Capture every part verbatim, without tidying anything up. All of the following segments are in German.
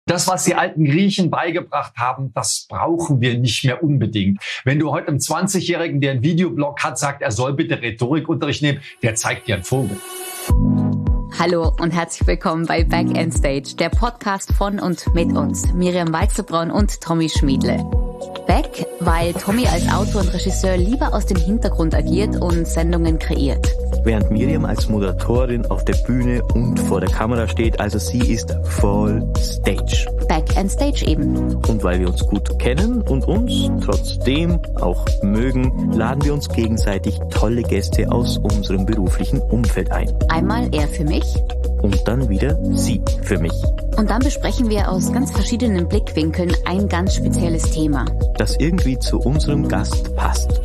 Das, was die alten Griechen beigebracht haben, das brauchen wir nicht mehr unbedingt. Wenn du heute einem zwanzigjährigen, der einen Videoblog hat, sagt, er soll bitte Rhetorikunterricht nehmen, der zeigt dir einen Vogel. Hallo und herzlich willkommen bei Back End Stage, der Podcast von und mit uns, Miriam Weichselbraun und Tommy Schmiedle. Back, weil Tommy als Autor und Regisseur lieber aus dem Hintergrund agiert und Sendungen kreiert. Während Miriam als Moderatorin auf der Bühne und vor der Kamera steht, also sie ist voll Stage. Back End Stage eben. Und weil wir uns gut kennen und uns trotzdem auch mögen, laden wir uns gegenseitig tolle Gäste aus unserem beruflichen Umfeld ein. Einmal er für mich. Und dann wieder sie für mich. Und dann besprechen wir aus ganz verschiedenen Blickwinkeln ein ganz spezielles Thema, das irgendwie zu unserem Gast passt.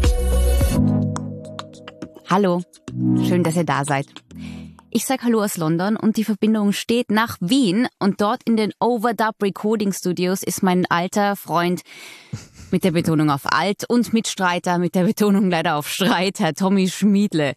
Hallo, schön, dass ihr da seid. Ich sag Hallo aus London und die Verbindung steht nach Wien und dort in den Overdub Recording Studios ist mein alter Freund mit der Betonung auf alt und Mitstreiter mit der Betonung leider auf Streit, Herr Tommy Schmiedle,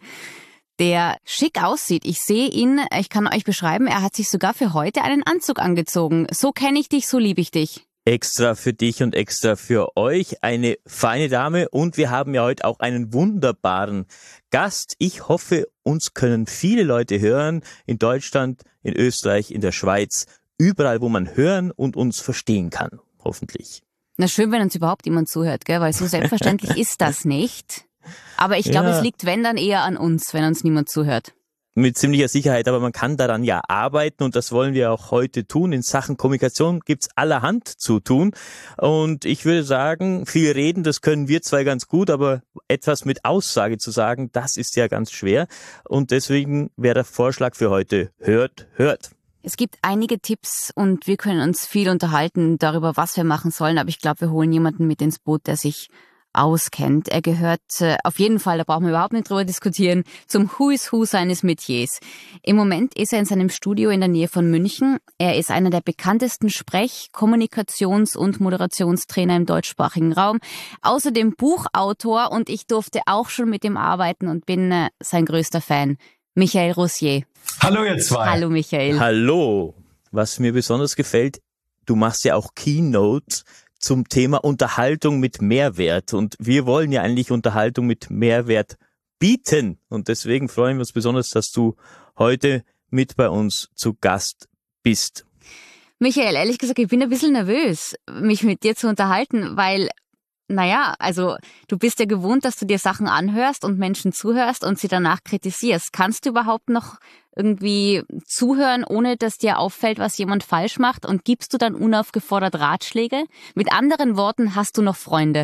der schick aussieht. Ich sehe ihn, ich kann euch beschreiben, er hat sich sogar für heute einen Anzug angezogen. So kenne ich dich, so liebe ich dich. Extra für dich und extra für euch, eine feine Dame, und wir haben ja heute auch einen wunderbaren Gast. Ich hoffe, uns können viele Leute hören, in Deutschland, in Österreich, in der Schweiz, überall, wo man hören und uns verstehen kann, hoffentlich. Na schön, wenn uns überhaupt jemand zuhört, gell? Weil so selbstverständlich ist das nicht. Aber ich glaube, ja, es liegt, wenn, dann eher an uns, wenn uns niemand zuhört. Mit ziemlicher Sicherheit, aber man kann daran ja arbeiten und das wollen wir auch heute tun. In Sachen Kommunikation gibt's allerhand zu tun und ich würde sagen, viel reden, das können wir zwei ganz gut, aber etwas mit Aussage zu sagen, das ist ja ganz schwer und deswegen wäre der Vorschlag für heute, hört, hört. Es gibt einige Tipps und wir können uns viel unterhalten darüber, was wir machen sollen, aber ich glaube, wir holen jemanden mit ins Boot, der sich auskennt. Er gehört äh, auf jeden Fall, da brauchen wir überhaupt nicht drüber diskutieren, zum Who is Who seines Metiers. Im Moment ist er in seinem Studio in der Nähe von München. Er ist einer der bekanntesten Sprech-, Kommunikations- und Moderationstrainer im deutschsprachigen Raum. Außerdem Buchautor und ich durfte auch schon mit ihm arbeiten und bin äh, sein größter Fan. Michael Rossier. Hallo ihr zwei. Hallo Michael. Hallo. Was mir besonders gefällt, du machst ja auch Keynotes zum Thema Unterhaltung mit Mehrwert. Und wir wollen ja eigentlich Unterhaltung mit Mehrwert bieten. Und deswegen freuen wir uns besonders, dass du heute mit bei uns zu Gast bist. Michael, ehrlich gesagt, ich bin ein bisschen nervös, mich mit dir zu unterhalten, weil, naja, also du bist ja gewohnt, dass du dir Sachen anhörst und Menschen zuhörst und sie danach kritisierst. Kannst du überhaupt noch irgendwie zuhören, ohne dass dir auffällt, was jemand falsch macht? Und gibst du dann unaufgefordert Ratschläge? Mit anderen Worten, hast du noch Freunde?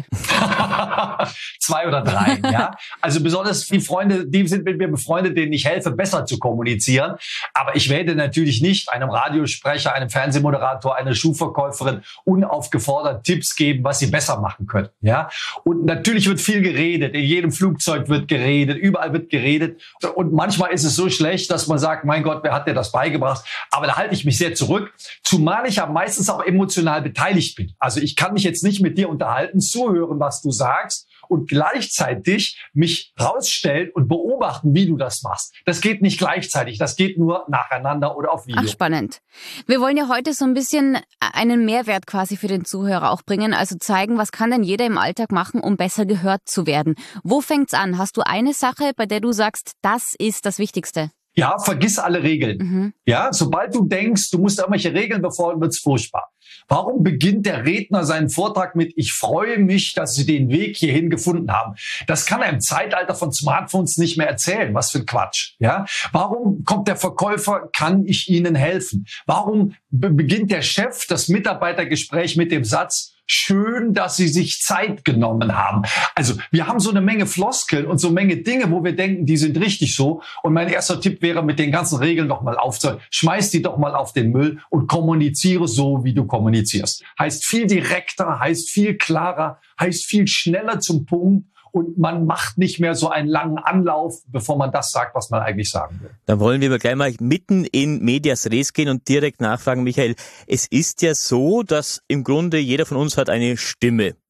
Zwei oder drei, ja. Also besonders die Freunde, die sind mit mir befreundet, denen ich helfe, besser zu kommunizieren. Aber ich werde natürlich nicht einem Radiosprecher, einem Fernsehmoderator, einer Schuhverkäuferin unaufgefordert Tipps geben, was sie besser machen können, ja. Und natürlich wird viel geredet. In jedem Flugzeug wird geredet, überall wird geredet. Und manchmal ist es so schlecht, dass man sagt, mein Gott, wer hat dir das beigebracht? Aber da halte ich mich sehr zurück, zumal ich ja meistens auch emotional beteiligt bin. Also ich kann mich jetzt nicht mit dir unterhalten, zuhören, was du sagst und gleichzeitig mich rausstellen und beobachten, wie du das machst. Das geht nicht gleichzeitig, das geht nur nacheinander oder auf Video. Ach, spannend. Wir wollen ja heute so ein bisschen einen Mehrwert quasi für den Zuhörer auch bringen, also zeigen, was kann denn jeder im Alltag machen, um besser gehört zu werden. Wo fängt's an? Hast du eine Sache, bei der du sagst, das ist das Wichtigste? Ja, vergiss alle Regeln. Mhm. Ja, sobald du denkst, du musst irgendwelche Regeln befolgen, wird's furchtbar. Warum beginnt der Redner seinen Vortrag mit, ich freue mich, dass Sie den Weg hierhin gefunden haben? Das kann er im Zeitalter von Smartphones nicht mehr erzählen. Was für ein Quatsch. Ja? Warum kommt der Verkäufer, kann ich Ihnen helfen? Warum be- beginnt der Chef das Mitarbeitergespräch mit dem Satz, schön, dass Sie sich Zeit genommen haben. Also wir haben so eine Menge Floskeln und so eine Menge Dinge, wo wir denken, die sind richtig so. Und mein erster Tipp wäre, mit den ganzen Regeln doch mal aufzuhören. Schmeiß die doch mal auf den Müll und kommuniziere so, wie du kommunizierst. Heißt viel direkter, heißt viel klarer, heißt viel schneller zum Punkt. Und man macht nicht mehr so einen langen Anlauf, bevor man das sagt, was man eigentlich sagen will. Dann wollen wir aber gleich mal mitten in Medias Res gehen und direkt nachfragen, Michael. Es ist ja so, dass im Grunde jeder von uns hat eine Stimme.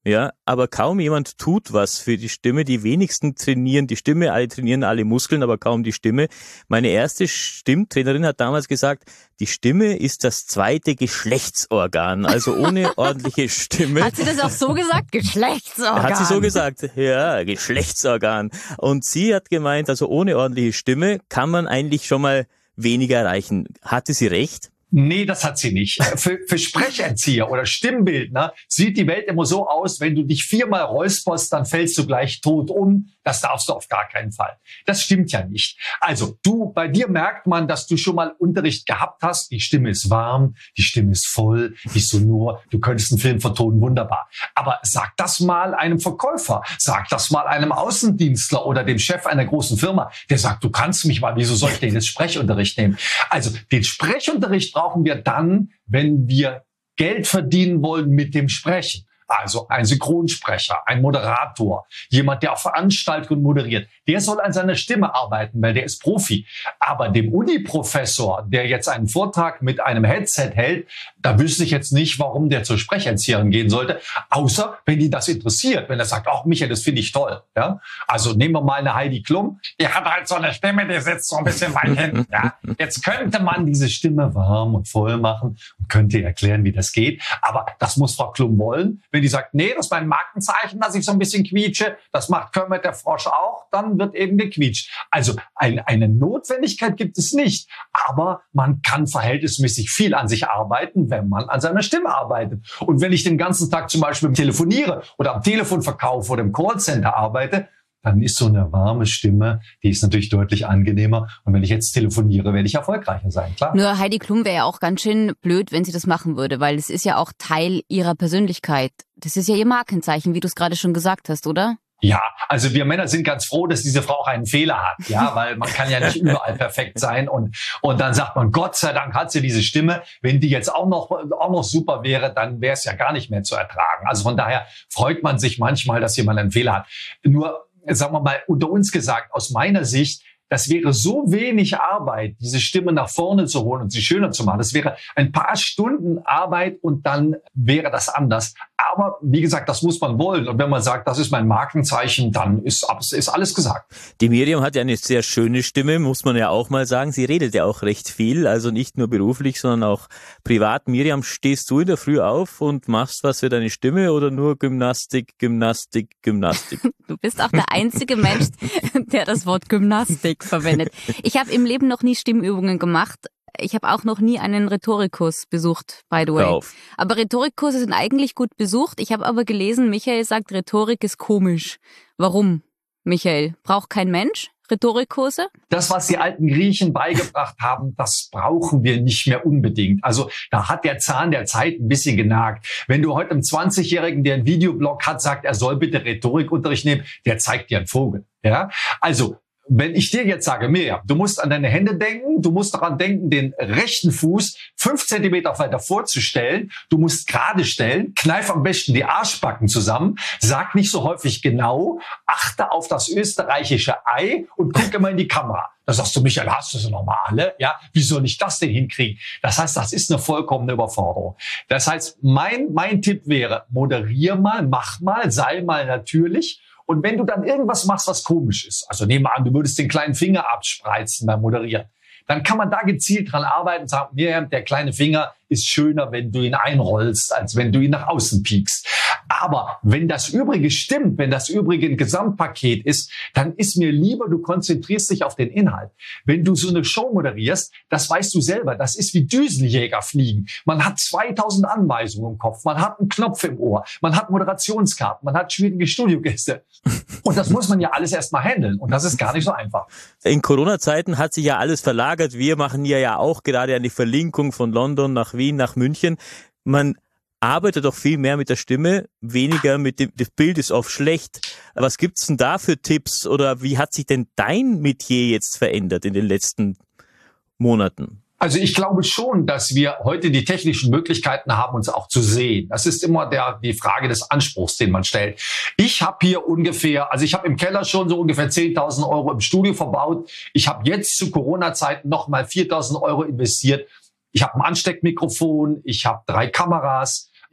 Ja, aber kaum jemand tut was für die Stimme. Die wenigsten trainieren die Stimme, alle trainieren alle Muskeln, aber kaum die Stimme. Meine erste Stimmtrainerin hat damals gesagt, die Stimme ist das zweite Geschlechtsorgan, also ohne ordentliche Stimme. Hat sie das auch so gesagt? Geschlechtsorgan? Hat sie so gesagt, ja, Geschlechtsorgan. Und sie hat gemeint, also ohne ordentliche Stimme kann man eigentlich schon mal weniger erreichen. Hatte sie recht? Nee, das hat sie nicht. Für, für Sprecherzieher oder Stimmbildner sieht die Welt immer so aus, wenn du dich viermal räusperst, dann fällst du gleich tot um. Das darfst du auf gar keinen Fall. Das stimmt ja nicht. Also du, bei dir merkt man, dass du schon mal Unterricht gehabt hast. Die Stimme ist warm, die Stimme ist voll, die ist sonor. Du könntest einen Film vertonen, wunderbar. Aber sag das mal einem Verkäufer, sag das mal einem Außendienstler oder dem Chef einer großen Firma. Der sagt, du kannst mich mal, wieso soll ich denn jetzt Sprechunterricht nehmen? Also den Sprechunterricht brauchen wir dann, wenn wir Geld verdienen wollen mit dem Sprechen. Also ein Synchronsprecher, ein Moderator, jemand, der auf Veranstaltungen moderiert, der soll an seiner Stimme arbeiten, weil der ist Profi. Aber dem Uni-Professor, der jetzt einen Vortrag mit einem Headset hält, da wüsste ich jetzt nicht, warum der zur Sprecherzieherin gehen sollte, außer wenn ihn das interessiert, wenn er sagt, ach Michael, das finde ich toll. Ja? Also nehmen wir mal eine Heidi Klum, die hat halt so eine Stimme, die sitzt so ein bisschen weit hinten. Ja? Jetzt könnte man diese Stimme warm und voll machen und könnte erklären, wie das geht. Aber das muss Frau Klum wollen. Wenn die sagt, nee, das ist mein Markenzeichen, dass ich so ein bisschen quietsche, das macht Kermit der Frosch auch, dann wird eben gequietscht. Also ein, eine Notwendigkeit gibt es nicht, aber man kann verhältnismäßig viel an sich arbeiten, wenn man an seiner Stimme arbeitet. Und wenn ich den ganzen Tag zum Beispiel telefoniere oder am Telefon verkaufe oder im Callcenter arbeite, dann ist so eine warme Stimme, die ist natürlich deutlich angenehmer. Und wenn ich jetzt telefoniere, werde ich erfolgreicher sein, klar. Nur Heidi Klum wäre ja auch ganz schön blöd, wenn sie das machen würde, weil es ist ja auch Teil ihrer Persönlichkeit. Das ist ja ihr Markenzeichen, wie du es gerade schon gesagt hast, oder? Ja, also wir Männer sind ganz froh, dass diese Frau auch einen Fehler hat, ja, weil man kann ja nicht überall perfekt sein und und dann sagt man, Gott sei Dank hat sie diese Stimme. Wenn die jetzt auch noch auch noch super wäre, dann wäre es ja gar nicht mehr zu ertragen. Also von daher freut man sich manchmal, dass jemand einen Fehler hat. Nur sagen wir mal, unter uns gesagt, aus meiner Sicht, das wäre so wenig Arbeit, diese Stimme nach vorne zu holen und sie schöner zu machen. Das wäre ein paar Stunden Arbeit und dann wäre das anders. Aber wie gesagt, das muss man wollen. Und wenn man sagt, das ist mein Markenzeichen, dann ist, ist alles gesagt. Die Miriam hat ja eine sehr schöne Stimme, muss man ja auch mal sagen. Sie redet ja auch recht viel, also nicht nur beruflich, sondern auch privat. Miriam, stehst du in der Früh auf und machst was für deine Stimme oder nur Gymnastik, Gymnastik, Gymnastik? Du bist auch der einzige Mensch, der das Wort Gymnastik verwendet. Ich habe im Leben noch nie Stimmübungen gemacht. Ich habe auch noch nie einen Rhetorikkurs besucht, by the way. Auf. Aber Rhetorikkurse sind eigentlich gut besucht. Ich habe aber gelesen, Michael sagt, Rhetorik ist komisch. Warum, Michael? Braucht kein Mensch Rhetorikkurse? Das, was die alten Griechen beigebracht haben, das brauchen wir nicht mehr unbedingt. Also da hat der Zahn der Zeit ein bisschen genagt. Wenn du heute einem zwanzigjährigen, der einen Videoblog hat, sagt, er soll bitte Rhetorikunterricht nehmen, der zeigt dir einen Vogel. Ja, also wenn ich dir jetzt sage, Miriam, du musst an deine Hände denken, du musst daran denken, den rechten Fuß fünf Zentimeter weiter vorzustellen, du musst gerade stellen, kneif am besten die Arschbacken zusammen, sag nicht so häufig genau, achte auf das österreichische Ei und guck immer in die Kamera. Da sagst du, Michael, hast du so normale? Ja, wie soll ich das denn hinkriegen? Das heißt, das ist eine vollkommene Überforderung. Das heißt, mein, mein Tipp wäre, moderier mal, mach mal, sei mal natürlich. Und wenn du dann irgendwas machst, was komisch ist, also nehmen wir an, du würdest den kleinen Finger abspreizen beim Moderieren, dann kann man da gezielt dran arbeiten und sagen, Miriam, der kleine Finger ist schöner, wenn du ihn einrollst, als wenn du ihn nach außen piekst. Aber wenn das Übrige stimmt, wenn das Übrige ein Gesamtpaket ist, dann ist mir lieber, du konzentrierst dich auf den Inhalt. Wenn du so eine Show moderierst, das weißt du selber, das ist wie Düsenjäger fliegen. Man hat zweitausend Anweisungen im Kopf, man hat einen Knopf im Ohr, man hat Moderationskarten, man hat schwierige Studiogäste. Und das muss man ja alles erstmal handeln. Und das ist gar nicht so einfach. In Corona-Zeiten hat sich ja alles verlagert. Wir machen hier ja auch gerade eine Verlinkung von London nach Wien, nach München. Man arbeitet doch viel mehr mit der Stimme, weniger mit dem, das Bild ist oft schlecht. Was gibt's denn da für Tipps oder wie hat sich denn dein Metier jetzt verändert in den letzten Monaten? Also ich glaube schon, dass wir heute die technischen Möglichkeiten haben, uns auch zu sehen. Das ist immer der, die Frage des Anspruchs, den man stellt. Ich habe hier ungefähr, also ich habe im Keller schon so ungefähr zehntausend Euro im Studio verbaut. Ich habe jetzt zu Corona-Zeiten nochmal viertausend Euro investiert. Ich habe ein Ansteckmikrofon, ich habe drei Kameras,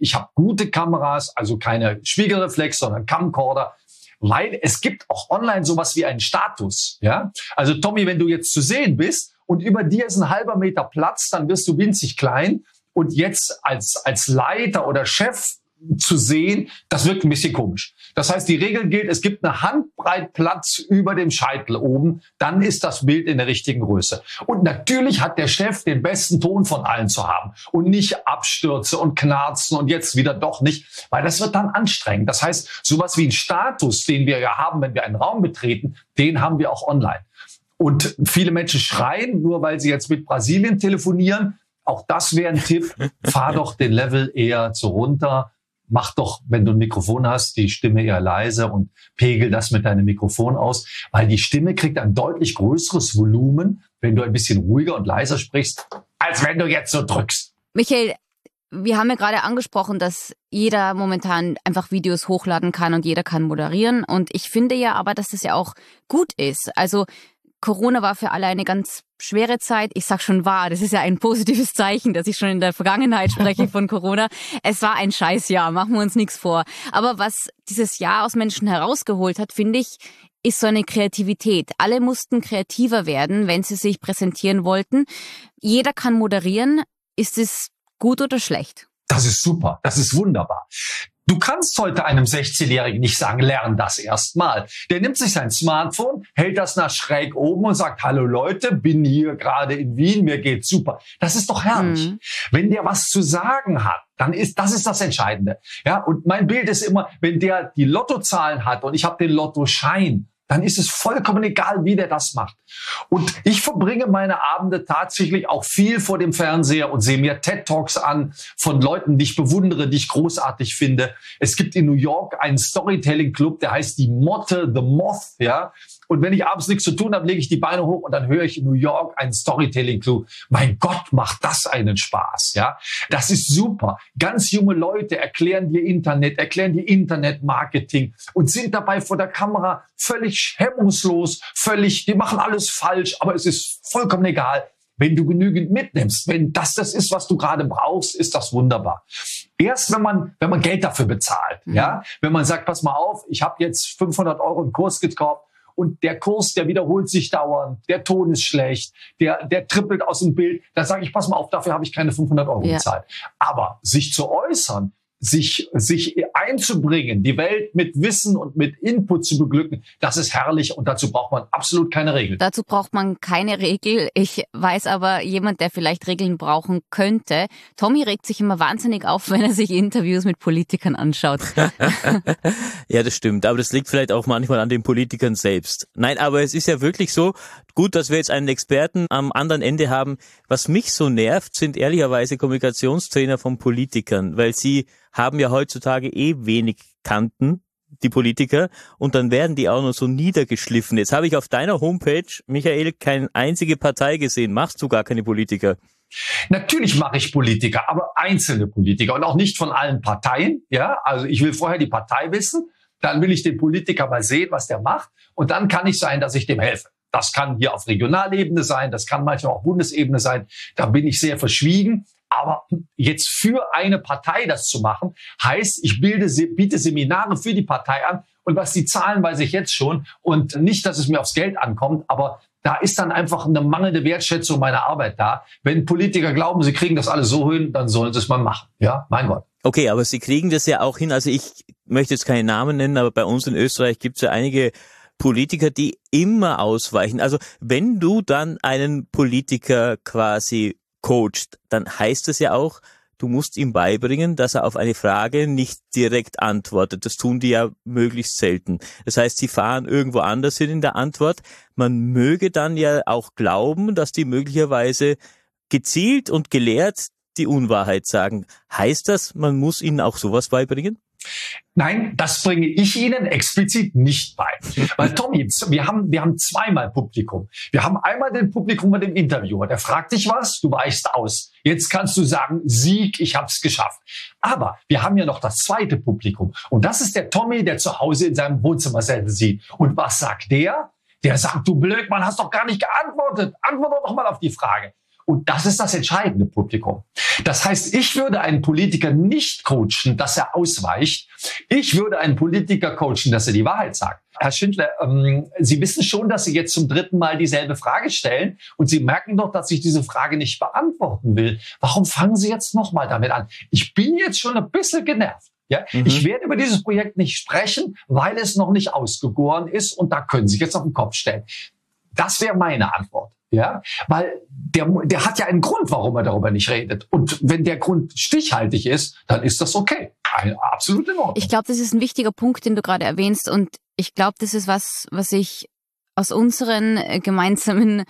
ich habe gute Kameras, also keine Spiegelreflex, sondern Camcorder. Weil es gibt auch online sowas wie einen Status. Ja? Also Tommy, wenn du jetzt zu sehen bist und über dir ist ein halber Meter Platz, dann wirst du winzig klein. Und jetzt als, als Leiter oder Chef zu sehen, das wirkt ein bisschen komisch. Das heißt, die Regel gilt, es gibt eine Handbreit Platz über dem Scheitel oben, dann ist das Bild in der richtigen Größe. Und natürlich hat der Chef den besten Ton von allen zu haben und nicht Abstürze und Knarzen und jetzt wieder doch nicht, weil das wird dann anstrengend. Das heißt, sowas wie ein Status, den wir ja haben, wenn wir einen Raum betreten, den haben wir auch online. Und viele Menschen schreien, nur weil sie jetzt mit Brasilien telefonieren. Auch das wäre ein Tipp, fahr doch den Level eher zu runter. Mach doch, wenn du ein Mikrofon hast, die Stimme eher leise und pegel das mit deinem Mikrofon aus, weil die Stimme kriegt ein deutlich größeres Volumen, wenn du ein bisschen ruhiger und leiser sprichst, als wenn du jetzt so drückst. Michael, wir haben ja gerade angesprochen, dass jeder momentan einfach Videos hochladen kann und jeder kann moderieren. Und ich finde ja aber, dass das ja auch gut ist. Also Corona war für alle eine ganz schwere Zeit. Ich sag schon war, das ist ja ein positives Zeichen, dass ich schon in der Vergangenheit spreche von Corona. Es war ein Scheißjahr, machen wir uns nichts vor. Aber was dieses Jahr aus Menschen herausgeholt hat, finde ich, ist so eine Kreativität. Alle mussten kreativer werden, wenn sie sich präsentieren wollten. Jeder kann moderieren. Ist es gut oder schlecht? Das ist super, das ist wunderbar. Du kannst heute einem sechzehnjährigen nicht sagen, lern das erstmal. Der nimmt sich sein Smartphone, hält das nach schräg oben und sagt, hallo Leute, bin hier gerade in Wien, mir geht's super. Das ist doch herrlich. Mhm. Wenn der was zu sagen hat, dann ist das ist das Entscheidende. Ja, und mein Bild ist immer, wenn der die Lottozahlen hat und ich habe den Lottoschein, dann ist es vollkommen egal, wie der das macht. Und ich verbringe meine Abende tatsächlich auch viel vor dem Fernseher und sehe mir TED-Talks an von Leuten, die ich bewundere, die ich großartig finde. Es gibt in New York einen Storytelling-Club, der heißt die Motte, The Moth, ja. Und wenn ich abends nichts zu tun habe, lege ich die Beine hoch und dann höre ich in New York einen Storytelling-Club. Mein Gott, macht das einen Spaß, ja. Das ist super. Ganz junge Leute erklären dir Internet, erklären dir Internet-Marketing und sind dabei vor der Kamera völlig hemmungslos, völlig, die machen alles falsch, aber es ist vollkommen egal. Wenn du genügend mitnimmst, wenn das das ist, was du gerade brauchst, ist das wunderbar. Erst wenn man, wenn man Geld dafür bezahlt, mhm. ja, wenn man sagt, pass mal auf, ich habe jetzt fünfhundert Euro einen Kurs gekauft, und der Kurs, der wiederholt sich dauernd, der Ton ist schlecht, der, der trippelt aus dem Bild. Da sage ich, pass mal auf, dafür habe ich keine fünfhundert Euro ja. bezahlt. Aber sich zu äußern, sich, sich einzubringen, die Welt mit Wissen und mit Input zu beglücken, das ist herrlich und dazu braucht man absolut keine Regeln. Dazu braucht man keine Regel. Ich weiß aber, jemand, der vielleicht Regeln brauchen könnte. Tommy regt sich immer wahnsinnig auf, wenn er sich Interviews mit Politikern anschaut. Ja, das stimmt. Aber das liegt vielleicht auch manchmal an den Politikern selbst. Nein, aber es ist ja wirklich so, gut, dass wir jetzt einen Experten am anderen Ende haben. Was mich so nervt, sind ehrlicherweise Kommunikationstrainer von Politikern, weil sie haben ja heutzutage eh wenig Kanten, die Politiker, und dann werden die auch noch so niedergeschliffen. Jetzt habe ich auf deiner Homepage, Michael, keine einzige Partei gesehen. Machst du gar keine Politiker? Natürlich mache ich Politiker, aber einzelne Politiker und auch nicht von allen Parteien. Ja, also ich will vorher die Partei wissen, dann will ich den Politiker mal sehen, was der macht, und dann kann ich sein, dass ich dem helfe. Das kann hier auf Regionalebene sein, das kann manchmal auch Bundesebene sein. Da bin ich sehr verschwiegen. Aber jetzt für eine Partei das zu machen, heißt, ich bilde, biete Seminare für die Partei an. Und was die zahlen, weiß ich jetzt schon. Und nicht, dass es mir aufs Geld ankommt, aber da ist dann einfach eine mangelnde Wertschätzung meiner Arbeit da. Wenn Politiker glauben, sie kriegen das alles so hin, dann sollen sie es mal machen. Ja, mein Gott. Okay, aber sie kriegen das ja auch hin. Also ich möchte jetzt keine Namen nennen, aber bei uns in Österreich gibt es ja einige Politiker, die immer ausweichen. Also wenn du dann einen Politiker quasi coacht, dann heißt es ja auch, du musst ihm beibringen, dass er auf eine Frage nicht direkt antwortet. Das tun die ja möglichst selten. Das heißt, sie fahren irgendwo anders hin in der Antwort. Man möge dann ja auch glauben, dass die möglicherweise gezielt und gelehrt die Unwahrheit sagen. Heißt das, man muss ihnen auch sowas beibringen? Nein, das bringe ich Ihnen explizit nicht bei. Weil Tommy, wir haben, wir haben zweimal Publikum. Wir haben einmal den Publikum mit dem Interviewer. Der fragt dich was, du weichst aus. Jetzt kannst du sagen, Sieg, ich hab's geschafft. Aber wir haben ja noch das zweite Publikum. Und das ist der Tommy, der zu Hause in seinem Wohnzimmer sieht. Und was sagt der? Der sagt, du Blödmann, hast doch gar nicht geantwortet. Antworte doch mal auf die Frage. Und das ist das entscheidende Publikum. Das heißt, ich würde einen Politiker nicht coachen, dass er ausweicht. Ich würde einen Politiker coachen, dass er die Wahrheit sagt. Herr Schindler, ähm, Sie wissen schon, dass Sie jetzt zum dritten Mal dieselbe Frage stellen und Sie merken doch, dass ich diese Frage nicht beantworten will. Warum fangen Sie jetzt nochmal damit an? Ich bin jetzt schon ein bisschen genervt. Ja? Mhm. Ich werde über dieses Projekt nicht sprechen, weil es noch nicht ausgegoren ist und da können Sie sich jetzt auf den Kopf stellen. Das wäre meine Antwort. Ja, weil der, der hat ja einen Grund, warum er darüber nicht redet. Und wenn der Grund stichhaltig ist, dann ist das okay. Absolut in Ordnung. Ich glaube, das ist ein wichtiger Punkt, den du gerade erwähnst. Und ich glaube, das ist was, was ich aus unseren gemeinsamen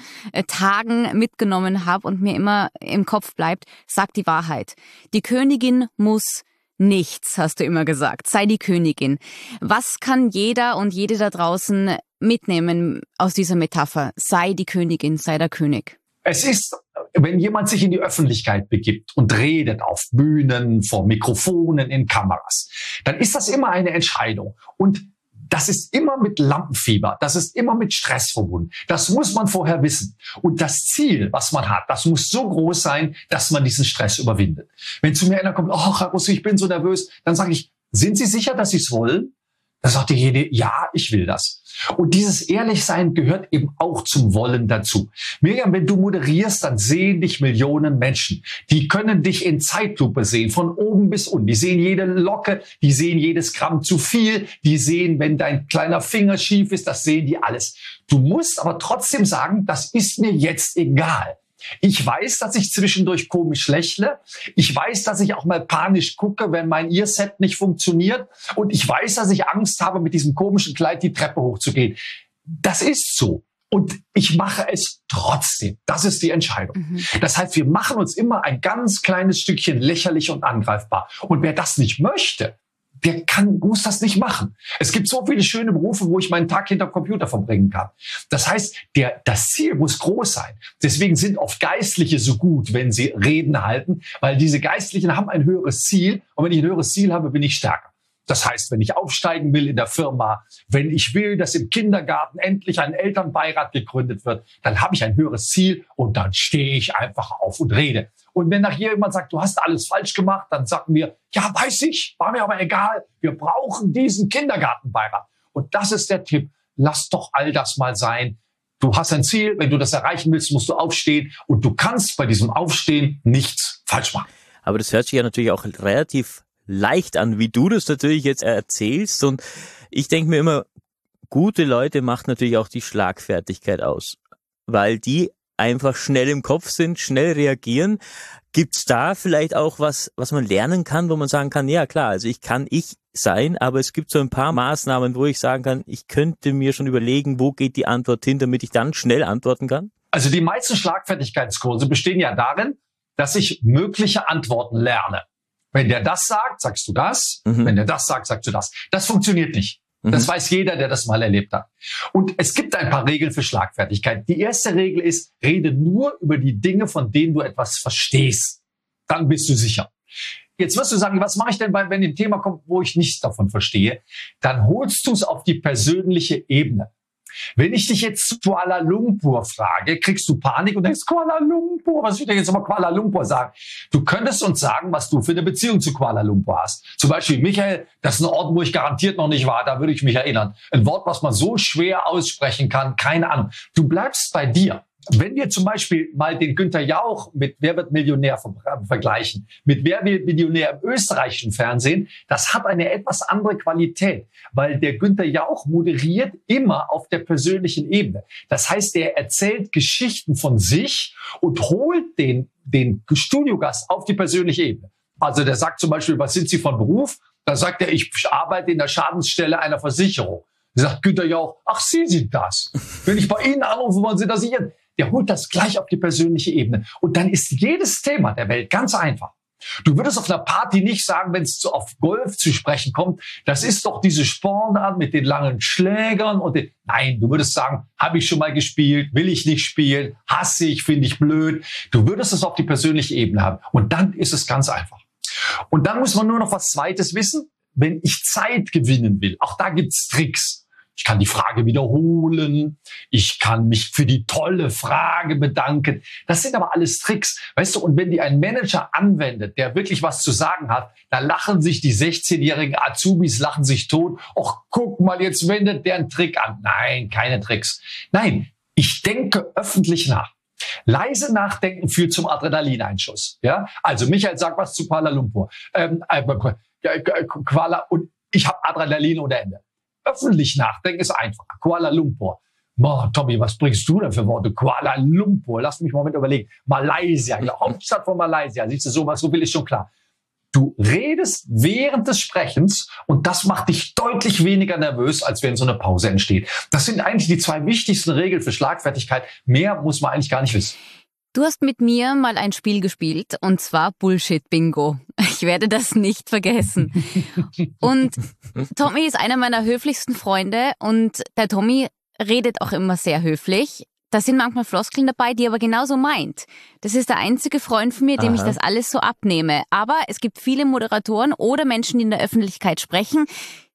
Tagen mitgenommen habe und mir immer im Kopf bleibt. Sag die Wahrheit. Die Königin muss nichts, hast du immer gesagt. Sei die Königin. Was kann jeder und jede da draußen mitnehmen aus dieser Metapher? Sei die Königin, sei der König. Es ist, wenn jemand sich in die Öffentlichkeit begibt und redet auf Bühnen, vor Mikrofonen, in Kameras, dann ist das immer eine Entscheidung. Und das ist immer mit Lampenfieber, das ist immer mit Stress verbunden. Das muss man vorher wissen. Und das Ziel, was man hat, das muss so groß sein, dass man diesen Stress überwindet. Wenn zu mir einer kommt, oh, Herr Russo, ich bin so nervös, dann sage ich, sind Sie sicher, dass Sie es wollen? Dann sagt derjenige, ja, ich will das. Und dieses Ehrlichsein gehört eben auch zum Wollen dazu. Miriam, wenn du moderierst, dann sehen dich Millionen Menschen. Die können dich in Zeitlupe sehen, von oben bis unten. Die sehen jede Locke, die sehen jedes Gramm zu viel, die sehen, wenn dein kleiner Finger schief ist, das sehen die alles. Du musst aber trotzdem sagen, das ist mir jetzt egal. Ich weiß, dass ich zwischendurch komisch lächle. Ich weiß, dass ich auch mal panisch gucke, wenn mein Earset nicht funktioniert. Und ich weiß, dass ich Angst habe, mit diesem komischen Kleid die Treppe hochzugehen. Das ist so. Und ich mache es trotzdem. Das ist die Entscheidung. Mhm. Das heißt, wir machen uns immer ein ganz kleines Stückchen lächerlich und angreifbar. Und wer das nicht möchte, der kann, muss das nicht machen. Es gibt so viele schöne Berufe, wo ich meinen Tag hinter dem Computer verbringen kann. Das heißt, der, das Ziel muss groß sein. Deswegen sind oft Geistliche so gut, wenn sie Reden halten, weil diese Geistlichen haben ein höheres Ziel. Und wenn ich ein höheres Ziel habe, bin ich stärker. Das heißt, wenn ich aufsteigen will in der Firma, wenn ich will, dass im Kindergarten endlich ein Elternbeirat gegründet wird, dann habe ich ein höheres Ziel und dann stehe ich einfach auf und rede. Und wenn nachher jemand sagt, du hast alles falsch gemacht, dann sagen wir, ja, weiß ich, war mir aber egal. Wir brauchen diesen Kindergartenbeirat. Und das ist der Tipp. Lass doch all das mal sein. Du hast ein Ziel. Wenn du das erreichen willst, musst du aufstehen. Und du kannst bei diesem Aufstehen nichts falsch machen. Aber das hört sich ja natürlich auch relativ leicht an, wie du das natürlich jetzt erzählst. Und ich denke mir immer, gute Leute macht natürlich auch die Schlagfertigkeit aus, weil die einfach schnell im Kopf sind, schnell reagieren. Gibt's da vielleicht auch was, was man lernen kann, wo man sagen kann, ja klar, also ich kann ich sein, aber es gibt so ein paar Maßnahmen, wo ich sagen kann, ich könnte mir schon überlegen, wo geht die Antwort hin, damit ich dann schnell antworten kann? Also die meisten Schlagfertigkeitskurse bestehen ja darin, dass ich mögliche Antworten lerne. Wenn der das sagt, sagst du das. Mhm. Wenn der das sagt, sagst du das. Das funktioniert nicht. Das weiß jeder, der das mal erlebt hat. Und es gibt ein paar Regeln für Schlagfertigkeit. Die erste Regel ist, rede nur über die Dinge, von denen du etwas verstehst. Dann bist du sicher. Jetzt wirst du sagen, was mache ich denn, wenn ein Thema kommt, wo ich nichts davon verstehe? Dann holst du es auf die persönliche Ebene. Wenn ich dich jetzt zu Kuala Lumpur frage, kriegst du Panik und denkst, Kuala Lumpur, was will ich denn jetzt aber Kuala Lumpur sagen? Du könntest uns sagen, was du für eine Beziehung zu Kuala Lumpur hast. Zum Beispiel, Michael, das ist ein Ort, wo ich garantiert noch nicht war, da würde ich mich erinnern. Ein Wort, was man so schwer aussprechen kann, keine Ahnung. Du bleibst bei dir. Wenn wir zum Beispiel mal den Günther Jauch mit Wer wird Millionär vergleichen, mit Wer wird Millionär im österreichischen Fernsehen, das hat eine etwas andere Qualität, weil der Günther Jauch moderiert immer auf der persönlichen Ebene. Das heißt, er erzählt Geschichten von sich und holt den, den Studiogast auf die persönliche Ebene. Also der sagt zum Beispiel, was sind Sie von Beruf? Da sagt er, ich arbeite in der Schadensstelle einer Versicherung. Da sagt Günther Jauch, ach, Sie sind das. Wenn ich bei Ihnen anrufe, wollen Sie das sichern? Der holt das gleich auf die persönliche Ebene. Und dann ist jedes Thema der Welt ganz einfach. Du würdest auf einer Party nicht sagen, wenn es auf Golf zu sprechen kommt, das ist doch diese Sportart mit den langen Schlägern und den, nein, du würdest sagen, habe ich schon mal gespielt, will ich nicht spielen, hasse ich, finde ich blöd. Du würdest es auf die persönliche Ebene haben. Und dann ist es ganz einfach. Und dann muss man nur noch was Zweites wissen. Wenn ich Zeit gewinnen will, auch da gibt's Tricks. ich kann die Frage wiederholen, ich kann mich für die tolle Frage bedanken. Das sind aber alles Tricks, weißt du, und wenn die ein Manager anwendet, der wirklich was zu sagen hat, da lachen sich die sechzehnjährigen Azubis, lachen sich tot. Och, guck mal, jetzt wendet der einen Trick an. Nein, keine Tricks. Nein, ich denke öffentlich nach. Leise nachdenken führt zum Adrenalineinschuss. Ja, also Michael sagt was zu Kuala Lumpur. Ähm, äh, Kuala, und ich habe Adrenalin ohne Ende. Öffentlich nachdenken ist einfach. Kuala Lumpur. Boah, Tommy, was bringst du denn für Worte? Kuala Lumpur. Lass mich mal mit überlegen. Malaysia, die Hauptstadt von Malaysia. Siehst du, sowas, so viel ist schon klar. Du redest während des Sprechens und das macht dich deutlich weniger nervös, als wenn so eine Pause entsteht. Das sind eigentlich die zwei wichtigsten Regeln für Schlagfertigkeit. Mehr muss man eigentlich gar nicht wissen. Du hast mit mir mal ein Spiel gespielt, und zwar Bullshit-Bingo. Ich werde das nicht vergessen. Und Tommy ist einer meiner höflichsten Freunde und der Tommy redet auch immer sehr höflich. Da sind manchmal Floskeln dabei, die er aber genauso meint. Das ist der einzige Freund von mir, dem Aha. ich das alles so abnehme. Aber es gibt viele Moderatoren oder Menschen, die in der Öffentlichkeit sprechen,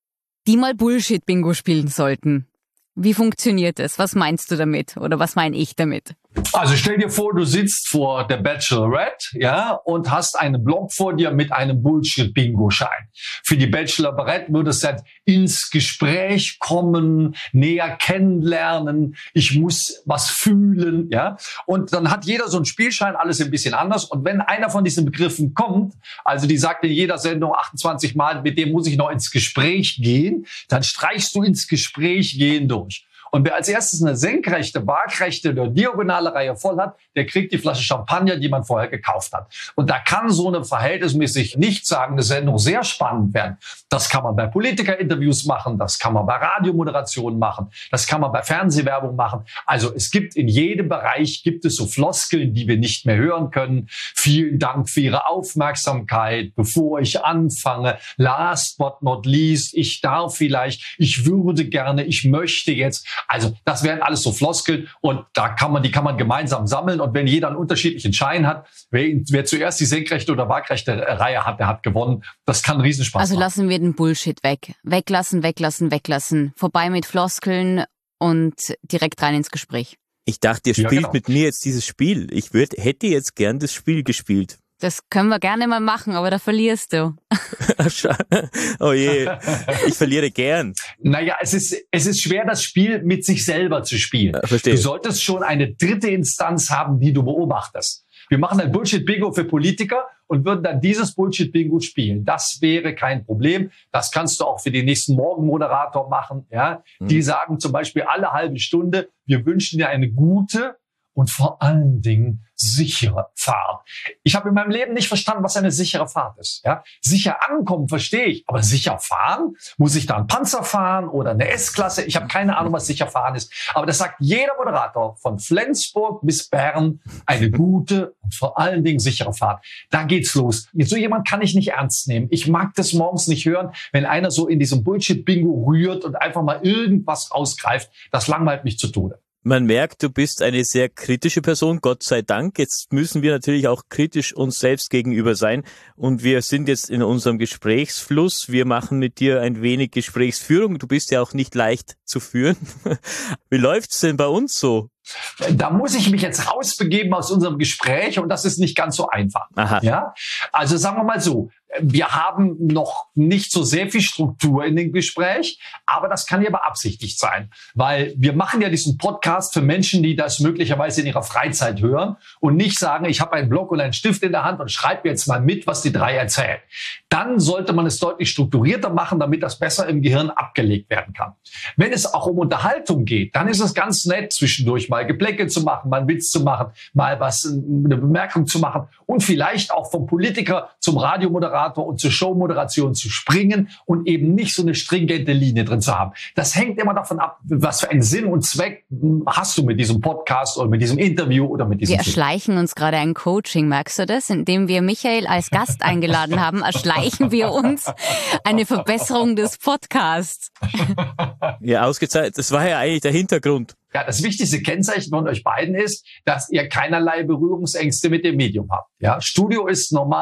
die mal Bullshit-Bingo spielen sollten. Wie funktioniert es? Was meinst du damit? Oder was meine ich damit? Also stell dir vor, du sitzt vor der Bachelorette, ja, und hast einen Block vor dir mit einem Bullshit-Bingo-Schein. Für die Bachelorette würde es jetzt ins Gespräch kommen, näher kennenlernen, ich muss was fühlen, ja. Und dann hat jeder so einen Spielschein, alles ein bisschen anders. Und wenn einer von diesen Begriffen kommt, also die sagt in jeder Sendung achtundzwanzig Mal, mit dem muss ich noch ins Gespräch gehen, dann streichst du ins Gespräch gehen durch. Und wer als erstes eine senkrechte, waagrechte oder diagonale Reihe voll hat, der kriegt die Flasche Champagner, die man vorher gekauft hat. Und da kann so eine verhältnismäßig nichtssagende Sendung sehr spannend werden. Das kann man bei Politikerinterviews machen, das kann man bei Radiomoderationen machen, das kann man bei Fernsehwerbung machen. Also es gibt in jedem Bereich, gibt es so Floskeln, die wir nicht mehr hören können. Vielen Dank für Ihre Aufmerksamkeit. Bevor ich anfange, last but not least, ich darf vielleicht, ich würde gerne, ich möchte jetzt. Also das wären alles so Floskeln und da kann man, die kann man gemeinsam sammeln und wenn jeder einen unterschiedlichen Schein hat, wer, wer zuerst die senkrechte oder waagrechte Reihe hat, der hat gewonnen. Das kann einen Riesenspaß also machen. Also lassen wir den Bullshit weg. Weglassen, weglassen, weglassen. Vorbei mit Floskeln und direkt rein ins Gespräch. Ich dachte, ihr spielt ja, genau. mit mir jetzt dieses Spiel. Ich würd, hätte jetzt gern das Spiel gespielt. Das können wir gerne mal machen, aber da verlierst du. Oh je, ich verliere gern. Naja, es ist, es ist schwer, das Spiel mit sich selber zu spielen. Ja, verstehe. Du solltest schon eine dritte Instanz haben, die du beobachtest. Wir machen ein Bullshit-Bingo für Politiker und würden dann dieses Bullshit-Bingo spielen. Das wäre kein Problem. Das kannst du auch für den nächsten Morgenmoderator machen. Ja, hm. Die sagen zum Beispiel alle halbe Stunde, wir wünschen dir eine gute und vor allen Dingen sichere Fahrt. Ich habe in meinem Leben nicht verstanden, was eine sichere Fahrt ist. Ja? Sicher ankommen verstehe ich, aber sicher fahren? Muss ich da einen Panzer fahren oder eine S-Klasse? Ich habe keine Ahnung, was sicher fahren ist. Aber das sagt jeder Moderator von Flensburg bis Bern, eine gute und vor allen Dingen sichere Fahrt. Da geht's los. So jemand kann ich nicht ernst nehmen. Ich mag das morgens nicht hören, wenn einer so in diesem Bullshit-Bingo rührt und einfach mal irgendwas rausgreift. Das langweilt mich zu Tode. Man merkt, du bist eine sehr kritische Person, Gott sei Dank. Jetzt müssen wir natürlich auch kritisch uns selbst gegenüber sein. Und wir sind jetzt in unserem Gesprächsfluss. Wir machen mit dir ein wenig Gesprächsführung. Du bist ja auch nicht leicht zu führen. Wie läuft's denn bei uns so? Da muss ich mich jetzt rausbegeben aus unserem Gespräch und das ist nicht ganz so einfach. Aha. Ja? Also sagen wir mal so, wir haben noch nicht so sehr viel Struktur in dem Gespräch, aber das kann ja beabsichtigt sein, weil wir machen ja diesen Podcast für Menschen, die das möglicherweise in ihrer Freizeit hören und nicht sagen, ich habe einen Block und einen Stift in der Hand und schreibe jetzt mal mit, was die drei erzählen. Dann sollte man es deutlich strukturierter machen, damit das besser im Gehirn abgelegt werden kann. Wenn es auch um Unterhaltung geht, dann ist es ganz nett, zwischendurch mal Geplänkel zu machen, mal einen Witz zu machen, mal was, eine Bemerkung zu machen und vielleicht auch vom Politiker zum Radiomoderator und zur Showmoderation zu springen und eben nicht so eine stringente Linie drin zu haben. Das hängt immer davon ab, was für einen Sinn und Zweck hast du mit diesem Podcast oder mit diesem Interview oder mit diesem Wir Film. erschleichen uns gerade ein Coaching, merkst du das? Indem wir Michael als Gast eingeladen haben, erschleichen wir uns eine Verbesserung des Podcasts. Ja, ausgezeichnet. Das war ja eigentlich der Hintergrund. Ja, das wichtigste Kennzeichen von euch beiden ist, dass ihr keinerlei Berührungsängste mit dem Medium habt. Ja, Studio ist normal,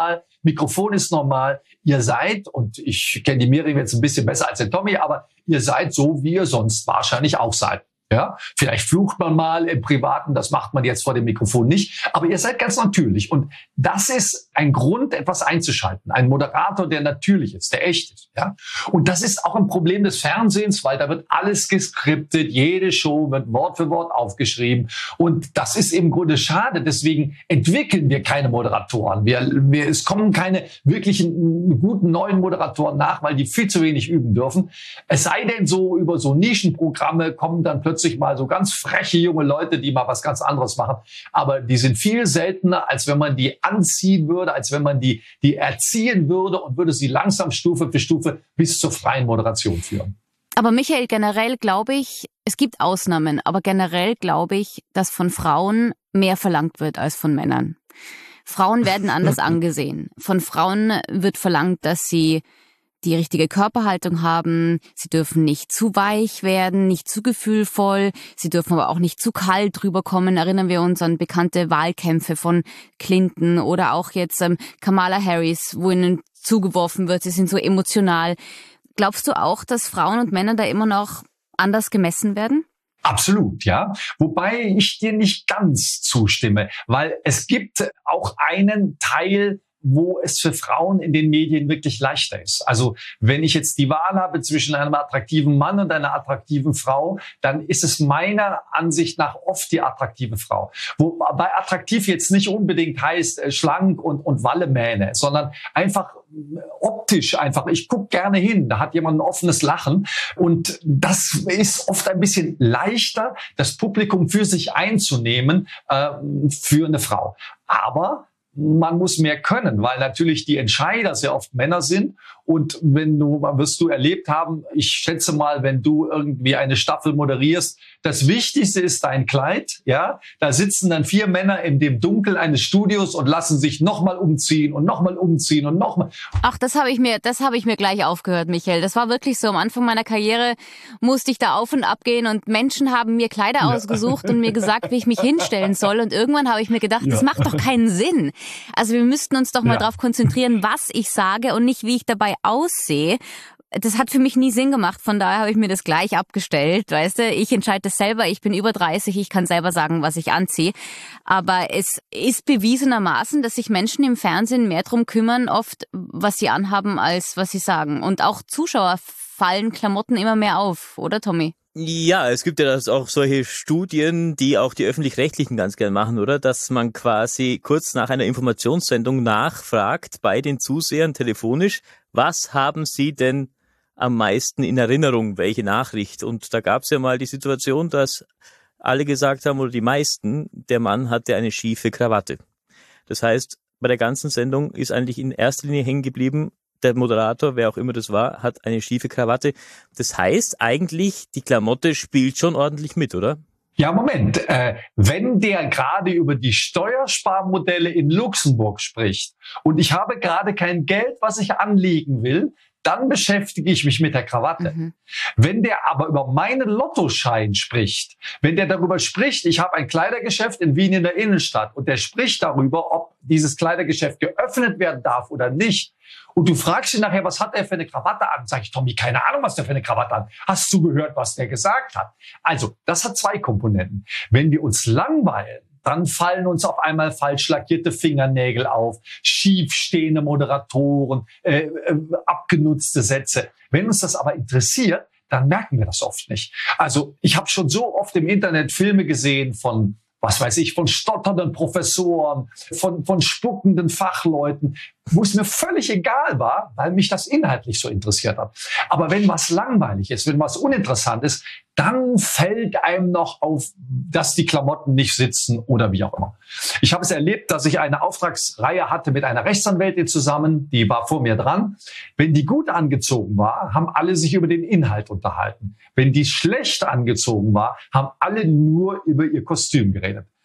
Mikrofon ist normal. Ihr seid, und ich kenne die Miriam jetzt ein bisschen besser als den Tommy, aber ihr seid so, wie ihr sonst wahrscheinlich auch seid. Ja, vielleicht flucht man mal im Privaten, das macht man jetzt vor dem Mikrofon nicht, aber ihr seid ganz natürlich. Und das ist ein Grund, etwas einzuschalten. Ein Moderator, der natürlich ist, der echt ist. Ja, und das ist auch ein Problem des Fernsehens, weil da wird alles geskriptet, jede Show wird Wort für Wort aufgeschrieben. Und das ist im Grunde schade. Deswegen entwickeln wir keine Moderatoren. Wir, wir, es kommen keine wirklichen guten neuen Moderatoren nach, weil die viel zu wenig üben dürfen. Es sei denn, so über so Nischenprogramme kommen dann plötzlich Plötzlich mal so ganz freche junge Leute, die mal was ganz anderes machen. Aber die sind viel seltener, als wenn man die anziehen würde, als wenn man die, die erziehen würde und würde sie langsam Stufe für Stufe bis zur freien Moderation führen. Aber Michael, generell glaube ich, es gibt Ausnahmen, aber generell glaube ich, dass von Frauen mehr verlangt wird als von Männern. Frauen werden anders angesehen. Von Frauen wird verlangt, dass sie die richtige Körperhaltung haben. Sie dürfen nicht zu weich werden, nicht zu gefühlvoll. Sie dürfen aber auch nicht zu kalt rüberkommen. Erinnern wir uns an bekannte Wahlkämpfe von Clinton oder auch jetzt ähm, Kamala Harris, wo ihnen zugeworfen wird, sie sind so emotional. Glaubst du auch, dass Frauen und Männer da immer noch anders gemessen werden? Absolut, ja. Wobei ich dir nicht ganz zustimme, weil es gibt auch einen Teil, wo es für Frauen in den Medien wirklich leichter ist. Also wenn ich jetzt die Wahl habe zwischen einem attraktiven Mann und einer attraktiven Frau, dann ist es meiner Ansicht nach oft die attraktive Frau. Wobei attraktiv jetzt nicht unbedingt heißt äh, schlank und, und Wallemähne, sondern einfach optisch einfach. Ich gucke gerne hin, da hat jemand ein offenes Lachen und das ist oft ein bisschen leichter, das Publikum für sich einzunehmen äh, für eine Frau. Aber man muss mehr können, weil natürlich die Entscheider sehr oft Männer sind. Und wenn du, wirst du erlebt haben, ich schätze mal, wenn du irgendwie eine Staffel moderierst, das Wichtigste ist dein Kleid, ja. Da sitzen dann vier Männer in dem Dunkel eines Studios und lassen sich nochmal umziehen und nochmal umziehen und nochmal. Ach, das habe ich mir, das habe ich mir gleich aufgehört, Michael. Das war wirklich so. Am Anfang meiner Karriere musste ich da auf und ab gehen und Menschen haben mir Kleider ja. ausgesucht und mir gesagt, wie ich mich hinstellen soll. Und irgendwann habe ich mir gedacht, ja. das macht doch keinen Sinn. Also wir müssten uns doch mal ja. darauf konzentrieren, was ich sage und nicht, wie ich dabei aussehe. Das hat für mich nie Sinn gemacht, von daher habe ich mir das gleich abgestellt, weißt du, ich entscheide das selber, ich bin über dreißig, ich kann selber sagen, was ich anziehe, aber es ist bewiesenermaßen, dass sich Menschen im Fernsehen mehr drum kümmern, oft, was sie anhaben, als was sie sagen, und auch Zuschauer fallen Klamotten immer mehr auf, oder Tommy? Ja, es gibt ja das auch solche Studien, die auch die Öffentlich-Rechtlichen ganz gern machen, oder? Dass man quasi kurz nach einer Informationssendung nachfragt bei den Zusehern telefonisch, was haben sie denn am meisten in Erinnerung, welche Nachricht? Und da gab es ja mal die Situation, dass alle gesagt haben, oder die meisten, der Mann hatte eine schiefe Krawatte. Das heißt, bei der ganzen Sendung ist eigentlich in erster Linie hängen geblieben, der Moderator, wer auch immer das war, hat eine schiefe Krawatte. Das heißt eigentlich, die Klamotte spielt schon ordentlich mit, oder? Ja, Moment. Äh, wenn der gerade über die Steuersparmodelle in Luxemburg spricht und ich habe gerade kein Geld, was ich anlegen will, dann beschäftige ich mich mit der Krawatte. Mhm. Wenn der aber über meinen Lottoschein spricht, wenn der darüber spricht, ich habe ein Kleidergeschäft in Wien in der Innenstadt und der spricht darüber, ob dieses Kleidergeschäft geöffnet werden darf oder nicht, und du fragst ihn nachher, was hat er für eine Krawatte an? Sag ich, Tommy, keine Ahnung, was der für eine Krawatte hat. Hast du gehört, was der gesagt hat? Also, das hat zwei Komponenten. Wenn wir uns langweilen, dann fallen uns auf einmal falsch lackierte Fingernägel auf, schiefstehende Moderatoren, äh, äh, abgenutzte Sätze. Wenn uns das aber interessiert, dann merken wir das oft nicht. Also ich habe schon so oft im Internet Filme gesehen von, was weiß ich, von stotternden Professoren, von, von spuckenden Fachleuten, wo es mir völlig egal war, weil mich das inhaltlich so interessiert hat. Aber wenn was langweilig ist, wenn was uninteressant ist, dann fällt einem noch auf, dass die Klamotten nicht sitzen oder wie auch immer. Ich habe es erlebt, dass ich eine Auftragsreihe hatte mit einer Rechtsanwältin zusammen, die war vor mir dran. Wenn die gut angezogen war, haben alle sich über den Inhalt unterhalten. Wenn die schlecht angezogen war, haben alle nur über ihr Kostüm geredet.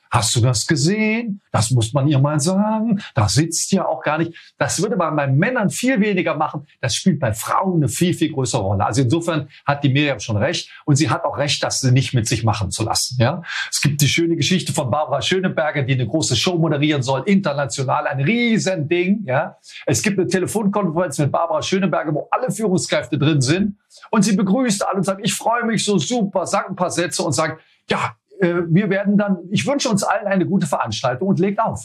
Hast du das gesehen? Das muss man ihr mal sagen. Das sitzt ja auch gar nicht. Das würde man bei Männern viel weniger machen. Das spielt bei Frauen eine viel, viel größere Rolle. Also insofern hat die Miriam schon recht. Und sie hat auch recht, das nicht mit sich machen zu lassen. Ja? Es gibt die schöne Geschichte von Barbara Schöneberger, die eine große Show moderieren soll, international, ein Riesending. Ja? Es gibt eine Telefonkonferenz mit Barbara Schöneberger, wo alle Führungskräfte drin sind. Und sie begrüßt alle und sagt, ich freue mich so super, sagt ein paar Sätze und sagt, ja, wir werden dann, ich wünsche uns allen eine gute Veranstaltung und legt auf.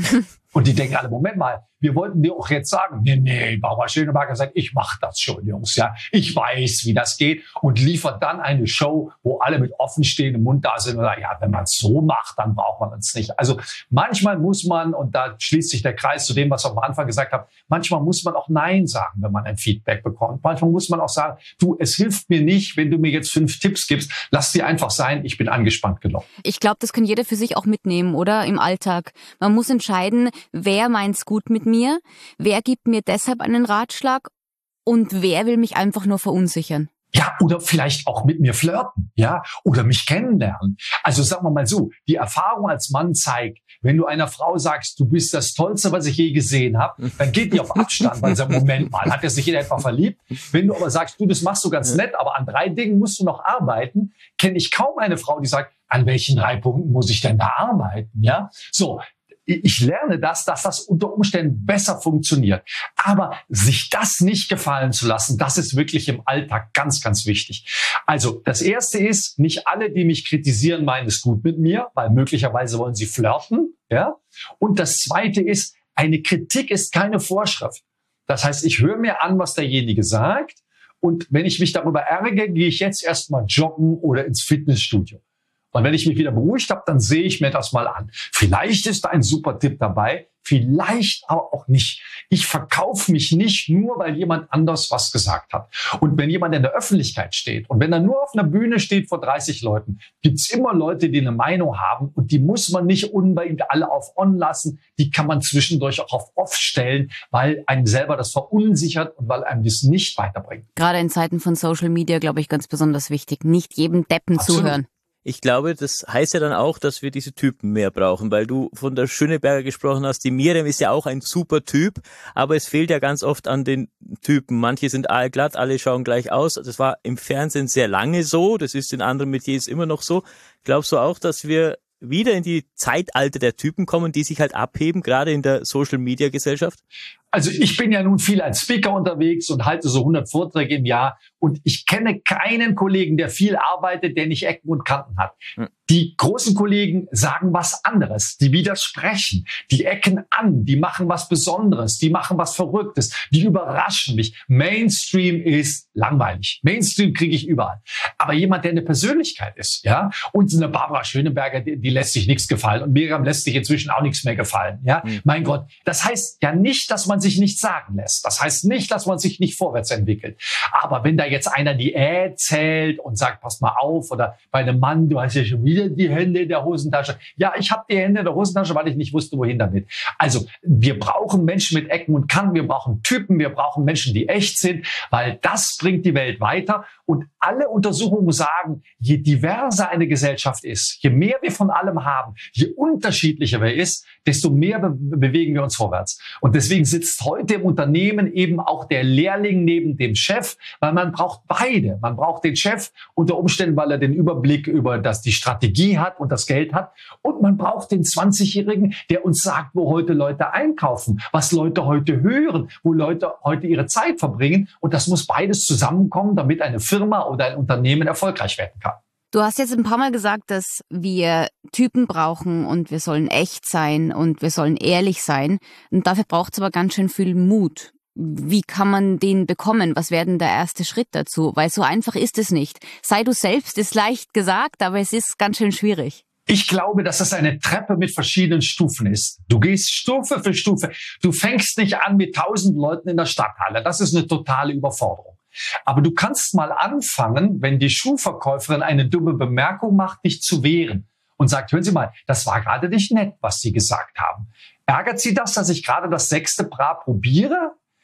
Und die denken alle, Moment mal, wir wollten dir auch jetzt sagen, nee, nee, Barbara Schöneberger sagt, ich mache das schon, Jungs, ja. Ich weiß, wie das geht und liefert dann eine Show, wo alle mit offenstehendem Mund da sind und sagen, ja, wenn man es so macht, dann braucht man uns nicht. Also manchmal muss man, und da schließt sich der Kreis zu dem, was ich am Anfang gesagt habe, manchmal muss man auch Nein sagen, wenn man ein Feedback bekommt. Manchmal muss man auch sagen, du, es hilft mir nicht, wenn du mir jetzt fünf Tipps gibst, lass die einfach sein, ich bin angespannt genug. Ich glaube, das kann jeder für sich auch mitnehmen, oder? Im Alltag. Man muss entscheiden, wer meint's gut mit mir, wer gibt mir deshalb einen Ratschlag und wer will mich einfach nur verunsichern. Ja, oder vielleicht auch mit mir flirten, ja, oder mich kennenlernen. Also sagen wir mal so, die Erfahrung als Mann zeigt, wenn du einer Frau sagst, du bist das Tollste, was ich je gesehen habe, dann geht die auf Abstand, weil sie sagt, Moment mal, hat er sich in etwa verliebt? Wenn du aber sagst, du, das machst du ganz nett, aber an drei Dingen musst du noch arbeiten, kenne ich kaum eine Frau, die sagt, an welchen drei Punkten muss ich denn da arbeiten, ja? So. Ich lerne das, dass das unter Umständen besser funktioniert. Aber sich das nicht gefallen zu lassen, das ist wirklich im Alltag ganz, ganz wichtig. Also das Erste ist, nicht alle, die mich kritisieren, meinen es gut mit mir, weil möglicherweise wollen sie flirten. Ja? Und das Zweite ist, eine Kritik ist keine Vorschrift. Das heißt, ich höre mir an, was derjenige sagt. Und wenn ich mich darüber ärgere, gehe ich jetzt erstmal joggen oder ins Fitnessstudio. Und wenn ich mich wieder beruhigt habe, dann sehe ich mir das mal an. Vielleicht ist da ein super Tipp dabei, vielleicht aber auch nicht. Ich verkaufe mich nicht nur, weil jemand anders was gesagt hat. Und wenn jemand in der Öffentlichkeit steht und wenn er nur auf einer Bühne steht vor dreißig Leuten, gibt's immer Leute, die eine Meinung haben und die muss man nicht unbedingt alle auf On lassen. Die kann man zwischendurch auch auf Off stellen, weil einem selber das verunsichert und weil einem das nicht weiterbringt. Gerade in Zeiten von Social Media, glaube ich, ganz besonders wichtig. Nicht jedem Deppen Absolut. Zuhören. Ich glaube, das heißt ja dann auch, dass wir diese Typen mehr brauchen, weil du von der Schöneberger gesprochen hast. Die Miriam ist ja auch ein super Typ, aber es fehlt ja ganz oft an den Typen. Manche sind aalglatt, alle schauen gleich aus. Das war im Fernsehen sehr lange so, das ist in anderen Metiers immer noch so. Glaubst du auch, dass wir wieder in die Zeitalter der Typen kommen, die sich halt abheben, gerade in der Social-Media-Gesellschaft? Also ich bin ja nun viel als Speaker unterwegs und halte so hundert Vorträge im Jahr und ich kenne keinen Kollegen, der viel arbeitet, der nicht Ecken und Kanten hat. Hm. Die großen Kollegen sagen was anderes, die widersprechen, die ecken an, die machen was Besonderes, die machen was Verrücktes, die überraschen mich. Mainstream ist langweilig. Mainstream kriege ich überall. Aber jemand, der eine Persönlichkeit ist, ja, und eine Barbara Schöneberger, die, die lässt sich nichts gefallen und Miriam lässt sich inzwischen auch nichts mehr gefallen, ja. Hm. Mein Gott, das heißt ja nicht, dass man sich nichts sagen lässt. Das heißt nicht, dass man sich nicht vorwärts entwickelt. Aber wenn da jetzt einer die Äh zählt und sagt, pass mal auf, oder bei einem Mann, du hast ja schon wieder die Hände in der Hosentasche. Ja, ich habe die Hände in der Hosentasche, weil ich nicht wusste, wohin damit. Also wir brauchen Menschen mit Ecken und Kanten, wir brauchen Typen, wir brauchen Menschen, die echt sind, weil das bringt die Welt weiter. Und alle Untersuchungen sagen, je diverser eine Gesellschaft ist, je mehr wir von allem haben, je unterschiedlicher wir ist, desto mehr be- bewegen wir uns vorwärts. Und deswegen sitzt heute im Unternehmen eben auch der Lehrling neben dem Chef, weil man braucht beide. Man braucht den Chef unter Umständen, weil er den Überblick über das, die Strategie hat und das Geld hat. Und man braucht den zwanzigjährigen, der uns sagt, wo heute Leute einkaufen, was Leute heute hören, wo Leute heute ihre Zeit verbringen. Und das muss beides zusammenkommen, damit eine Firma oder ein Unternehmen erfolgreich werden kann. Du hast jetzt ein paar Mal gesagt, dass wir Typen brauchen und wir sollen echt sein und wir sollen ehrlich sein. Und dafür braucht es aber ganz schön viel Mut. Wie kann man den bekommen? Was wäre denn der erste Schritt dazu? Weil so einfach ist es nicht. Sei du selbst ist leicht gesagt, aber es ist ganz schön schwierig. Ich glaube, dass das eine Treppe mit verschiedenen Stufen ist. Du gehst Stufe für Stufe. Du fängst nicht an mit tausend Leuten in der Stadthalle. Das ist eine totale Überforderung. Aber du kannst mal anfangen, wenn die Schuhverkäuferin eine dumme Bemerkung macht, dich zu wehren und sagt, hören Sie mal, das war gerade nicht nett, was Sie gesagt haben. Ärgert Sie das, dass ich gerade das sechste Bra probiere?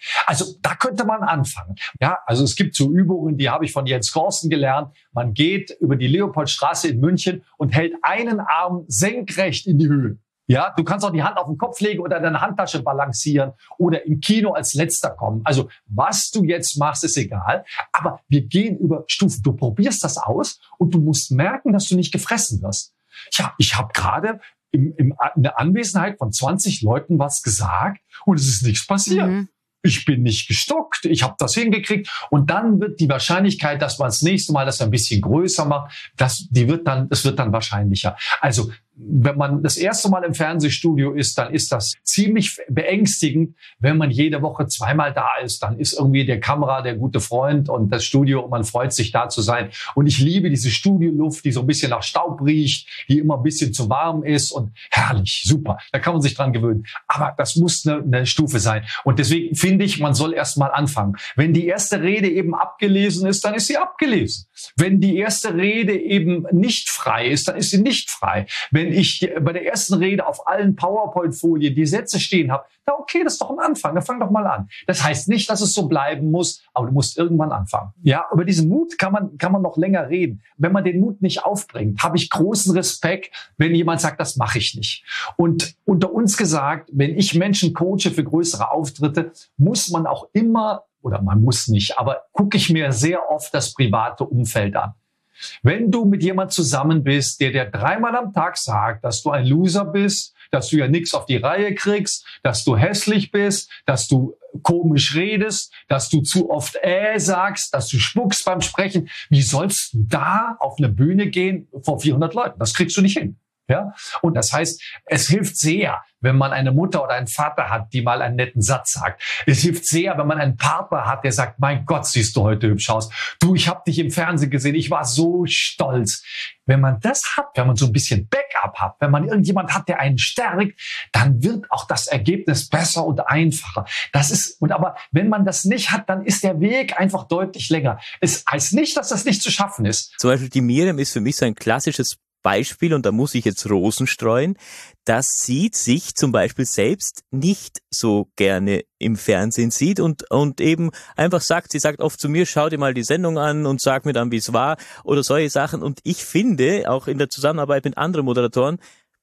Also da könnte man anfangen. Ja, also es gibt so Übungen, die habe ich von Jens Korsen gelernt. Man geht über die Leopoldstraße in München und hält einen Arm senkrecht in die Höhe. Ja, du kannst auch die Hand auf den Kopf legen oder deine Handtasche balancieren oder im Kino als Letzter kommen. Also was du jetzt machst, ist egal. Aber wir gehen über Stufen. Du probierst das aus und du musst merken, dass du nicht gefressen wirst. Ja, ich habe gerade im, im, in der Anwesenheit von zwanzig Leuten was gesagt und es ist nichts passiert. Mhm. Ich bin nicht gestockt, ich habe das hingekriegt und dann wird die Wahrscheinlichkeit, dass man das nächste Mal das ein bisschen größer macht, das, die wird dann, es wird dann wahrscheinlicher. Also wenn man das erste Mal im Fernsehstudio ist, dann ist das ziemlich beängstigend. Wenn man jede Woche zweimal da ist, dann ist irgendwie der Kamera der gute Freund und das Studio und man freut sich da zu sein. Und ich liebe diese Studioluft, die so ein bisschen nach Staub riecht, die immer ein bisschen zu warm ist und herrlich, super. Da kann man sich dran gewöhnen. Aber das muss eine, eine Stufe sein. Und deswegen finde ich, man soll erst mal anfangen. Wenn die erste Rede eben abgelesen ist, dann ist sie abgelesen. Wenn die erste Rede eben nicht frei ist, dann ist sie nicht frei. Wenn ich bei der ersten Rede auf allen PowerPoint-Folien die Sätze stehen habe, na okay, das ist doch ein Anfang, dann fang doch mal an. Das heißt nicht, dass es so bleiben muss, aber du musst irgendwann anfangen. Ja, über diesen Mut kann man, kann man noch länger reden. Wenn man den Mut nicht aufbringt, habe ich großen Respekt, wenn jemand sagt, das mache ich nicht. Und unter uns gesagt, wenn ich Menschen coache für größere Auftritte, muss man auch immer, oder man muss nicht, aber gucke ich mir sehr oft das private Umfeld an. Wenn du mit jemand zusammen bist, der dir dreimal am Tag sagt, dass du ein Loser bist, dass du ja nichts auf die Reihe kriegst, dass du hässlich bist, dass du komisch redest, dass du zu oft äh sagst, dass du spuckst beim Sprechen, wie sollst du da auf eine Bühne gehen vor vierhundert Leuten? Das kriegst du nicht hin. Ja, und das heißt, es hilft sehr, wenn man eine Mutter oder einen Vater hat, die mal einen netten Satz sagt. Es hilft sehr, wenn man einen Partner hat, der sagt, mein Gott, siehst du heute hübsch aus. Du, ich habe dich im Fernsehen gesehen, ich war so stolz. Wenn man das hat, wenn man so ein bisschen Backup hat, wenn man irgendjemand hat, der einen stärkt, dann wird auch das Ergebnis besser und einfacher. Das ist, und aber wenn man das nicht hat, dann ist der Weg einfach deutlich länger. Es heißt nicht, dass das nicht zu schaffen ist. Zum Beispiel die Miriam ist für mich so ein klassisches Beispiel, und da muss ich jetzt Rosen streuen, das sieht sich zum Beispiel selbst nicht so gerne im Fernsehen sieht und, und eben einfach sagt, sie sagt oft zu mir, schau dir mal die Sendung an und sag mir dann, wie es war oder solche Sachen. Und ich finde, auch in der Zusammenarbeit mit anderen Moderatoren,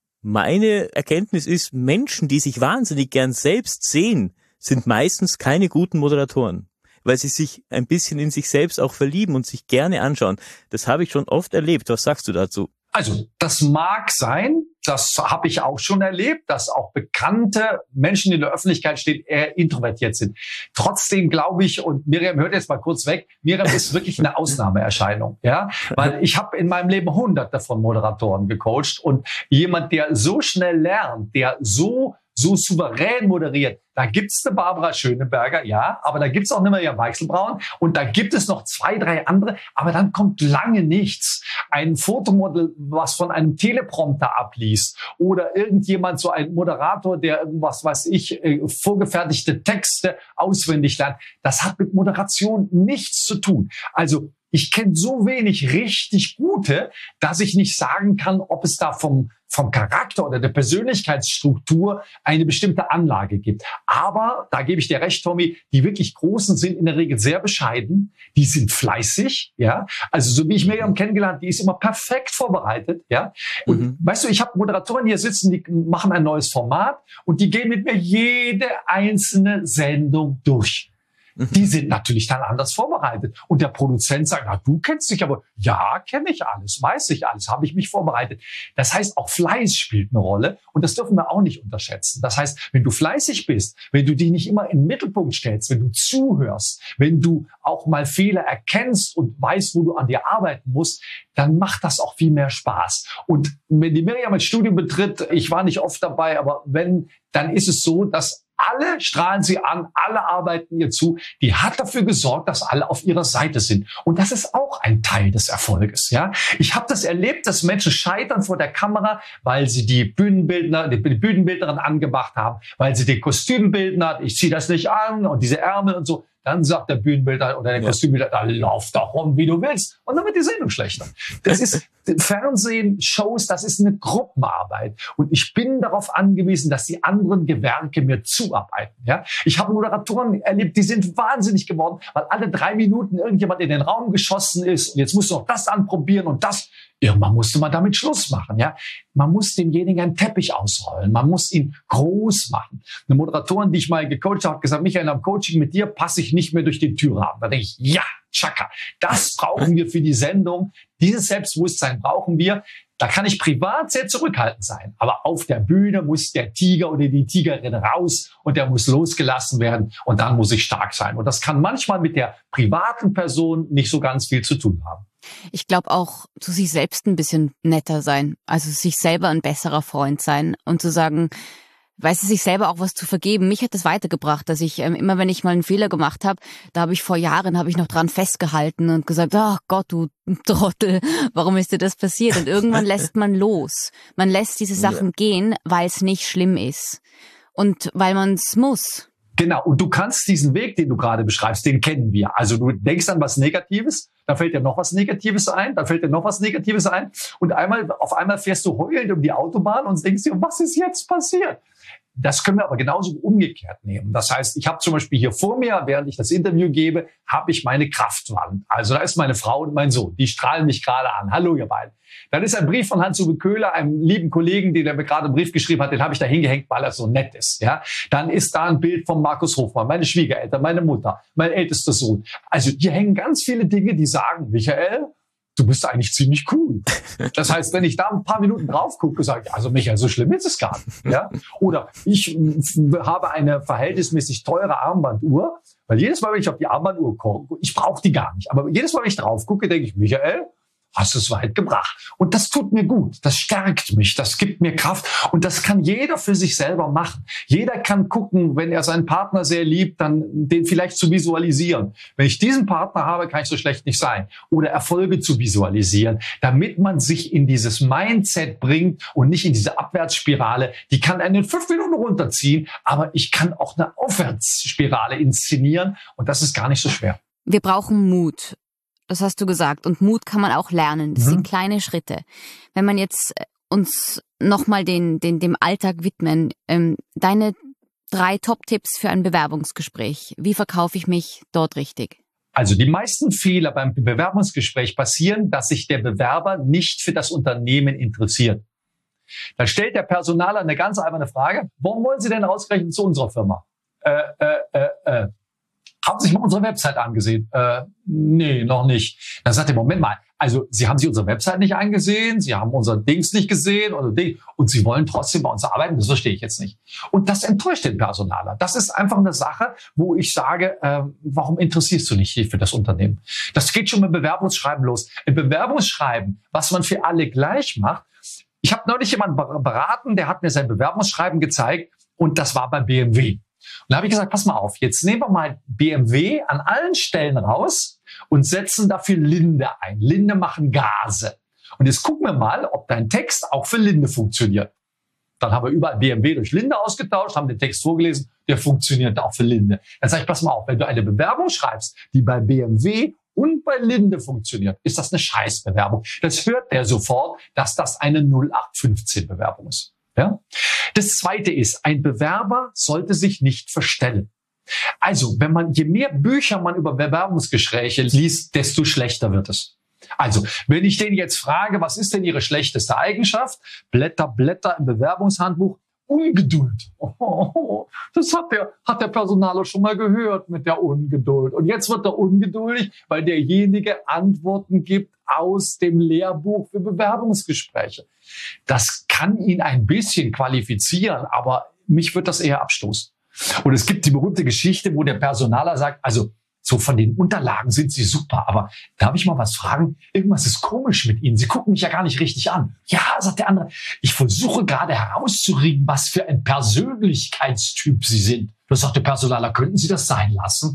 meine Erkenntnis ist, Menschen, die sich wahnsinnig gern selbst sehen, sind meistens keine guten Moderatoren, weil sie sich ein bisschen in sich selbst auch verlieben und sich gerne anschauen. Das habe ich schon oft erlebt. Was sagst du dazu? Also das mag sein, das habe ich auch schon erlebt, dass auch bekannte Menschen, die in der Öffentlichkeit stehen, eher introvertiert sind. Trotzdem glaube ich, und Miriam hört jetzt mal kurz weg, Miriam ist wirklich eine Ausnahmeerscheinung, ja, weil ich habe in meinem Leben hunderte von Moderatoren gecoacht und jemand, der so schnell lernt, der so so souverän moderiert. Da gibt's eine Barbara Schöneberger, ja, aber da gibt's auch eine Mirjam Weichselbraun und da gibt es noch zwei, drei andere, aber dann kommt lange nichts. Ein Fotomodel, was von einem Teleprompter abliest oder irgendjemand, so ein Moderator, der irgendwas, weiß ich, äh, vorgefertigte Texte auswendig lernt, das hat mit Moderation nichts zu tun. Also ich kenne so wenig richtig Gute, dass ich nicht sagen kann, ob es da vom, vom Charakter oder der Persönlichkeitsstruktur eine bestimmte Anlage gibt. Aber, da gebe ich dir recht, Tommy, die wirklich Großen sind in der Regel sehr bescheiden, die sind fleißig, ja. Also so wie ich Miriam kennengelernt, die ist immer perfekt vorbereitet, ja. Und mhm. weißt du, ich habe Moderatoren hier sitzen, die machen ein neues Format und die gehen mit mir jede einzelne Sendung durch. Die sind natürlich dann anders vorbereitet. Und der Produzent sagt, na, du kennst dich aber. Ja, kenne ich alles, weiß ich alles, habe ich mich vorbereitet. Das heißt, auch Fleiß spielt eine Rolle. Und das dürfen wir auch nicht unterschätzen. Das heißt, wenn du fleißig bist, wenn du dich nicht immer in den Mittelpunkt stellst, wenn du zuhörst, wenn du auch mal Fehler erkennst und weißt, wo du an dir arbeiten musst, dann macht das auch viel mehr Spaß. Und wenn die Miriam das Studio betritt, ich war nicht oft dabei, aber wenn, dann ist es so, dass alle strahlen sie an, alle arbeiten ihr zu. Die hat dafür gesorgt, dass alle auf ihrer Seite sind. Und das ist auch ein Teil des Erfolges. Ja, ich habe das erlebt, dass Menschen scheitern vor der Kamera, weil sie die Bühnenbildner, die Bühnenbildnerin angemacht haben, weil sie die Kostümbildner, ich ziehe das nicht an und diese Ärmel und so. dann sagt der Bühnenbilder oder der ja. Kostümbilder, da lauf doch rum, wie du willst. Und dann wird die Sendung schlechter. Das ist Fernsehen, Shows, das ist eine Gruppenarbeit. Und ich bin darauf angewiesen, dass die anderen Gewerke mir zuarbeiten. Ja? Ich habe Moderatoren erlebt, die sind wahnsinnig geworden, weil alle drei Minuten irgendjemand in den Raum geschossen ist. Und jetzt musst du noch das anprobieren und das. Irgendwann musste man damit Schluss machen. Ja? Man muss demjenigen einen Teppich ausrollen. Man muss ihn groß machen. Eine Moderatorin, die ich mal gecoacht habe, hat gesagt, Michael, am Coaching mit dir passe ich nicht mehr durch den Türrahmen. Da denke ich, ja, tschakka, das brauchen wir für die Sendung. Dieses Selbstbewusstsein brauchen wir. Da kann ich privat sehr zurückhaltend sein. Aber auf der Bühne muss der Tiger oder die Tigerin raus und der muss losgelassen werden. Und dann muss ich stark sein. Und das kann manchmal mit der privaten Person nicht so ganz viel zu tun haben. Ich glaube auch, zu sich selbst ein bisschen netter sein. Also sich selber ein besserer Freund sein und zu sagen, weißt du, sich selber auch was zu vergeben. Mich hat das weitergebracht, dass ich ähm, immer, wenn ich mal einen Fehler gemacht habe, da habe ich vor Jahren, habe ich noch dran festgehalten und gesagt, ach Gott, du Trottel, warum ist dir das passiert? Und irgendwann lässt man los. Man lässt diese Sachen ja. gehen, weil es nicht schlimm ist und weil man es muss. Genau, und du kannst diesen Weg, den du gerade beschreibst, den kennen wir. Also du denkst an was Negatives, dann fällt dir noch was Negatives ein, dann fällt dir noch was Negatives ein und einmal auf einmal fährst du heulend um die Autobahn und denkst dir, was ist jetzt passiert? Das können wir aber genauso umgekehrt nehmen. Das heißt, ich habe zum Beispiel hier vor mir, während ich das Interview gebe, habe ich meine Kraftwand. Also da ist meine Frau und mein Sohn. Die strahlen mich gerade an. Hallo, ihr beiden. Dann ist ein Brief von Hans-Uwe Köhler, einem lieben Kollegen, den der mir gerade einen Brief geschrieben hat. Den habe ich da hingehängt, weil er so nett ist. Ja, dann ist da ein Bild von Markus Hofmann, meine Schwiegereltern, meine Mutter, mein ältester Sohn. Also hier hängen ganz viele Dinge, die sagen, Michael, du bist eigentlich ziemlich cool. Das heißt, wenn ich da ein paar Minuten drauf gucke, sage ich, also Michael, so schlimm ist es gar nicht. Ja? Oder ich habe eine verhältnismäßig teure Armbanduhr, weil jedes Mal, wenn ich auf die Armbanduhr gucke, ich brauche die gar nicht, aber jedes Mal, wenn ich drauf gucke, denke ich, Michael, hast du es weit gebracht. Und das tut mir gut, das stärkt mich, das gibt mir Kraft und das kann jeder für sich selber machen. Jeder kann gucken, wenn er seinen Partner sehr liebt, dann den vielleicht zu visualisieren. Wenn ich diesen Partner habe, kann ich so schlecht nicht sein. Oder Erfolge zu visualisieren, damit man sich in dieses Mindset bringt und nicht in diese Abwärtsspirale. Die kann einen in fünf Minuten runterziehen, aber ich kann auch eine Aufwärtsspirale inszenieren und das ist gar nicht so schwer. Wir brauchen Mut. Das hast du gesagt. Und Mut kann man auch lernen. Das mhm. sind kleine Schritte. Wenn man jetzt uns nochmal den, den, dem Alltag widmen, ähm, deine drei Top-Tipps für ein Bewerbungsgespräch. Wie verkaufe ich mich dort richtig? Also die meisten Fehler beim Bewerbungsgespräch passieren, dass sich der Bewerber nicht für das Unternehmen interessiert. Dann stellt der Personaler eine ganz alberne Frage. Warum wollen Sie denn ausgerechnet zu unserer Firma? Äh, äh, äh, äh. Haben Sie sich mal unsere Website angesehen? Äh, nee, noch nicht. Dann sagt er, Moment mal, also Sie haben sich unsere Website nicht angesehen, Sie haben unser Dings nicht gesehen oder Ding, und Sie wollen trotzdem bei uns arbeiten? Das verstehe ich jetzt nicht. Und das enttäuscht den Personaler. Das ist einfach eine Sache, wo ich sage, äh, warum interessierst du dich für das Unternehmen? Das geht schon mit Bewerbungsschreiben los. Ein Bewerbungsschreiben, was man für alle gleich macht. Ich habe neulich jemanden beraten, der hat mir sein Bewerbungsschreiben gezeigt und das war bei B M W. Und da habe ich gesagt, pass mal auf, jetzt nehmen wir mal B M W an allen Stellen raus und setzen dafür Linde ein. Linde machen Gase. Und jetzt gucken wir mal, ob dein Text auch für Linde funktioniert. Dann haben wir überall B M W durch Linde ausgetauscht, haben den Text vorgelesen, der funktioniert auch für Linde. Dann sage ich, pass mal auf, wenn du eine Bewerbung schreibst, die bei B M W und bei Linde funktioniert, ist das eine Scheißbewerbung. Das hört der sofort, dass das eine null acht fünfzehn Bewerbung ist. Ja? Das Zweite ist, ein Bewerber sollte sich nicht verstellen. Also, wenn man, je mehr Bücher man über Bewerbungsgespräche liest, desto schlechter wird es. Also, wenn ich den jetzt frage, was ist denn Ihre schlechteste Eigenschaft? Blätter, Blätter im Bewerbungshandbuch. Ungeduld. Oh, das hat der, hat der Personaler schon mal gehört mit der Ungeduld. Und jetzt wird er ungeduldig, weil derjenige Antworten gibt aus dem Lehrbuch für Bewerbungsgespräche. Das kann ihn ein bisschen qualifizieren, aber mich wird das eher abstoßen. Und es gibt die berühmte Geschichte, wo der Personaler sagt, also so von den Unterlagen sind Sie super, aber darf ich mal was fragen? Irgendwas ist komisch mit Ihnen. Sie gucken mich ja gar nicht richtig an. Ja, sagt der andere, ich versuche gerade herauszukriegen, was für ein Persönlichkeitstyp Sie sind. Da sagt der Personaler, könnten Sie das sein lassen?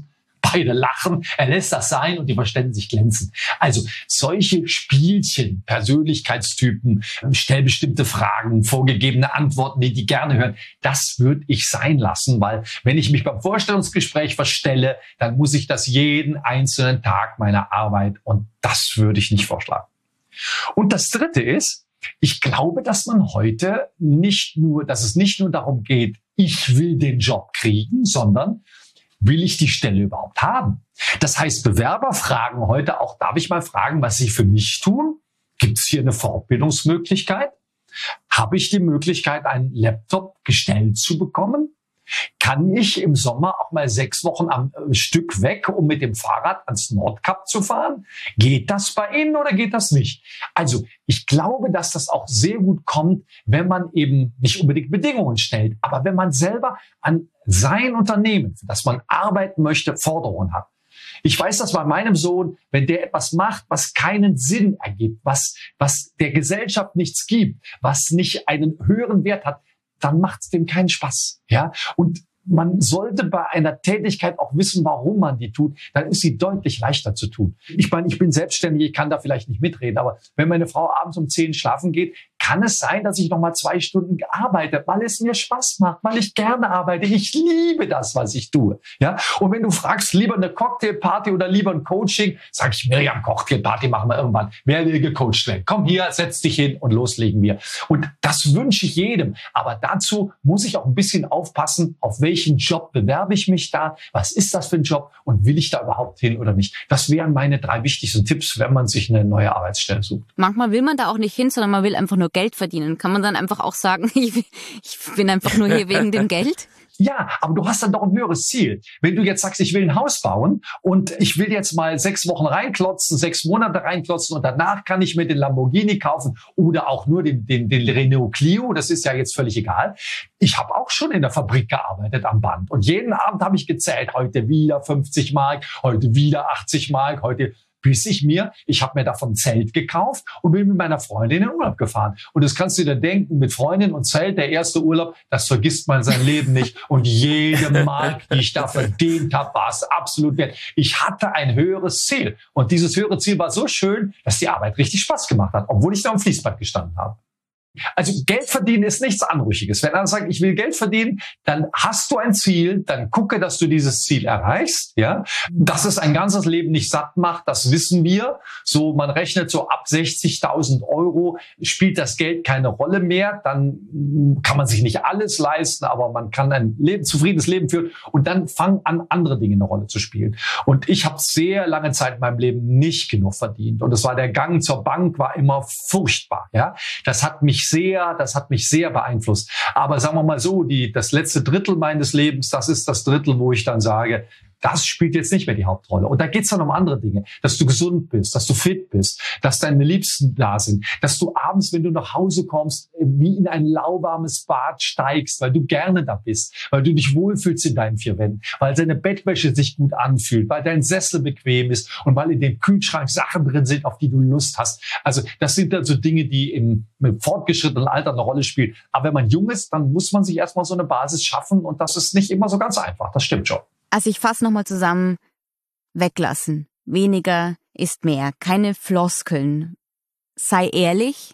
beide lachen, er lässt das sein und die verständigen sich glänzen. Also solche Spielchen, Persönlichkeitstypen, stellbestimmte Fragen, vorgegebene Antworten, die die gerne hören, das würde ich sein lassen, weil wenn ich mich beim Vorstellungsgespräch verstelle, dann muss ich das jeden einzelnen Tag meiner Arbeit und das würde ich nicht vorschlagen. Und das Dritte ist, ich glaube, dass man heute nicht nur, dass es nicht nur darum geht, ich will den Job kriegen, sondern will ich die Stelle überhaupt haben? Das heißt, Bewerber fragen heute auch, darf ich mal fragen, was sie für mich tun? Gibt es hier eine Fortbildungsmöglichkeit? Habe ich die Möglichkeit, einen Laptop gestellt zu bekommen? Kann ich im Sommer auch mal sechs Wochen am Stück weg, um mit dem Fahrrad ans Nordkap zu fahren? Geht das bei Ihnen oder geht das nicht? Also ich glaube, dass das auch sehr gut kommt, wenn man eben nicht unbedingt Bedingungen stellt, aber wenn man selber an sein Unternehmen, für das man arbeiten möchte, Forderungen hat. Ich weiß das bei meinem Sohn, wenn der etwas macht, was keinen Sinn ergibt, was, was der Gesellschaft nichts gibt, was nicht einen höheren Wert hat, dann macht es dem keinen Spaß. Ja? Und man sollte bei einer Tätigkeit auch wissen, warum man die tut. Dann ist sie deutlich leichter zu tun. Ich meine, ich bin selbstständig, ich kann da vielleicht nicht mitreden, aber wenn meine Frau abends um zehn schlafen geht, kann es sein, dass ich noch mal zwei Stunden arbeite, weil es mir Spaß macht, weil ich gerne arbeite. Ich liebe das, was ich tue. Ja? Und wenn du fragst, lieber eine Cocktailparty oder lieber ein Coaching, sag ich, Miriam, Cocktailparty machen wir irgendwann. Wer will gecoacht werden? Komm hier, setz dich hin und loslegen wir. Und das wünsche ich jedem. Aber dazu muss ich auch ein bisschen aufpassen, auf welchen Job bewerbe ich mich da? Was ist das für ein Job? Und will ich da überhaupt hin oder nicht? Das wären meine drei wichtigsten Tipps, wenn man sich eine neue Arbeitsstelle sucht. Manchmal will man da auch nicht hin, sondern man will einfach nur Geld verdienen. Kann man dann einfach auch sagen, ich, ich bin einfach nur hier wegen dem Geld? Ja, aber du hast dann doch ein höheres Ziel. Wenn du jetzt sagst, ich will ein Haus bauen und ich will jetzt mal sechs Wochen reinklotzen, sechs Monate reinklotzen und danach kann ich mir den Lamborghini kaufen oder auch nur den, den, den Renault Clio, das ist ja jetzt völlig egal. Ich habe auch schon in der Fabrik gearbeitet am Band und jeden Abend habe ich gezählt, heute wieder fünfzig Mark, heute wieder achtzig Mark, heute... bis ich mir, ich habe mir davon ein Zelt gekauft und bin mit meiner Freundin in den Urlaub gefahren. Und das kannst du dir denken, mit Freundin und Zelt, der erste Urlaub, das vergisst man sein Leben nicht. Und jede Mark, die ich da verdient habe, war es absolut wert. Ich hatte ein höheres Ziel. Und dieses höhere Ziel war so schön, dass die Arbeit richtig Spaß gemacht hat, obwohl ich da am Fließband gestanden habe. Also Geld verdienen ist nichts Anrüchiges. Wenn einer sagt, ich will Geld verdienen, dann hast du ein Ziel, dann gucke, dass du dieses Ziel erreichst. Ja, dass es ein ganzes Leben nicht satt macht, das wissen wir. So, man rechnet so ab sechzigtausend Euro spielt das Geld keine Rolle mehr. Dann kann man sich nicht alles leisten, aber man kann ein Leben, zufriedenes Leben führen. Und dann fangen an, andere Dinge eine Rolle zu spielen. Und ich habe sehr lange Zeit in meinem Leben nicht genug verdient. Und es war der Gang zur Bank war immer furchtbar. Ja, das hat mich sehr, das hat mich sehr beeinflusst. Aber sagen wir mal so, die, das letzte Drittel meines Lebens, das ist das Drittel, wo ich dann sage, das spielt jetzt nicht mehr die Hauptrolle. Und da geht's dann um andere Dinge. Dass du gesund bist, dass du fit bist, dass deine Liebsten da sind, dass du abends, wenn du nach Hause kommst, wie in ein lauwarmes Bad steigst, weil du gerne da bist, weil du dich wohlfühlst in deinen vier Wänden, weil deine Bettwäsche sich gut anfühlt, weil dein Sessel bequem ist und weil in dem Kühlschrank Sachen drin sind, auf die du Lust hast. Also das sind dann so Dinge, die im, im fortgeschrittenen Alter eine Rolle spielen. Aber wenn man jung ist, dann muss man sich erstmal so eine Basis schaffen und das ist nicht immer so ganz einfach. Das stimmt schon. Also ich fasse nochmal zusammen, weglassen. Weniger ist mehr. Keine Floskeln. Sei ehrlich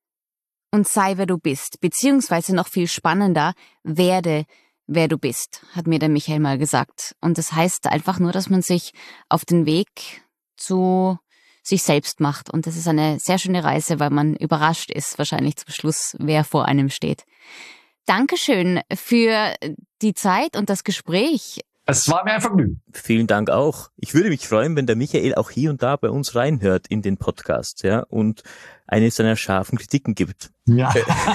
und sei, wer du bist. Beziehungsweise noch viel spannender, werde, wer du bist, hat mir der Michael mal gesagt. Und das heißt einfach nur, dass man sich auf den Weg zu sich selbst macht. Und das ist eine sehr schöne Reise, weil man überrascht ist, wahrscheinlich zum Schluss, wer vor einem steht. Dankeschön für die Zeit und das Gespräch. Es war mir ein Vergnügen. Vielen Dank auch. Ich würde mich freuen, wenn der Michael auch hier und da bei uns reinhört in den Podcast, ja, und eine seiner scharfen Kritiken gibt. Ja.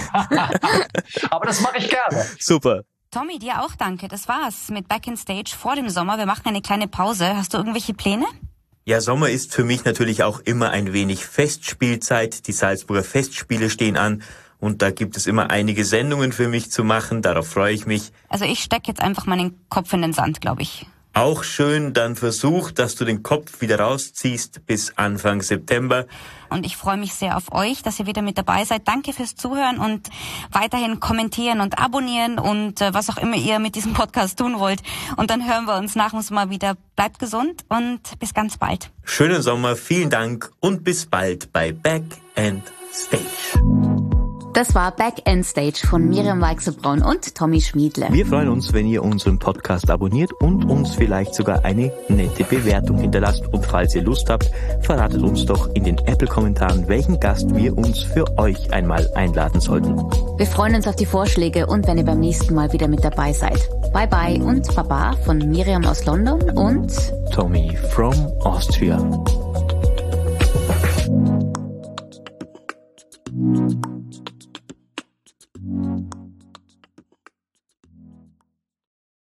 Aber das mache ich gerne. Super. Tommy, dir auch danke. Das war's mit Back in Stage vor dem Sommer. Wir machen eine kleine Pause. Hast du irgendwelche Pläne? Ja, Sommer ist für mich natürlich auch immer ein wenig Festspielzeit. Die Salzburger Festspiele stehen an. Und da gibt es immer einige Sendungen für mich zu machen. Darauf freue ich mich. Also ich stecke jetzt einfach meinen Kopf in den Sand, glaube ich. Auch schön, dann versuch, dass du den Kopf wieder rausziehst bis Anfang September. Und ich freue mich sehr auf euch, dass ihr wieder mit dabei seid. Danke fürs Zuhören und weiterhin kommentieren und abonnieren und äh, was auch immer ihr mit diesem Podcast tun wollt. Und dann hören wir uns nach uns mal wieder. Bleibt gesund und bis ganz bald. Schönen Sommer, vielen Dank und bis bald bei Back and Stage. Das war Back and Stage von Miriam Weichselbraun und Tommy Schmiedle. Wir freuen uns, wenn ihr unseren Podcast abonniert und uns vielleicht sogar eine nette Bewertung hinterlasst. Und falls ihr Lust habt, verratet uns doch in den Apple-Kommentaren, welchen Gast wir uns für euch einmal einladen sollten. Wir freuen uns auf die Vorschläge und wenn ihr beim nächsten Mal wieder mit dabei seid. Bye bye und Baba von Miriam aus London und Tommy from Austria.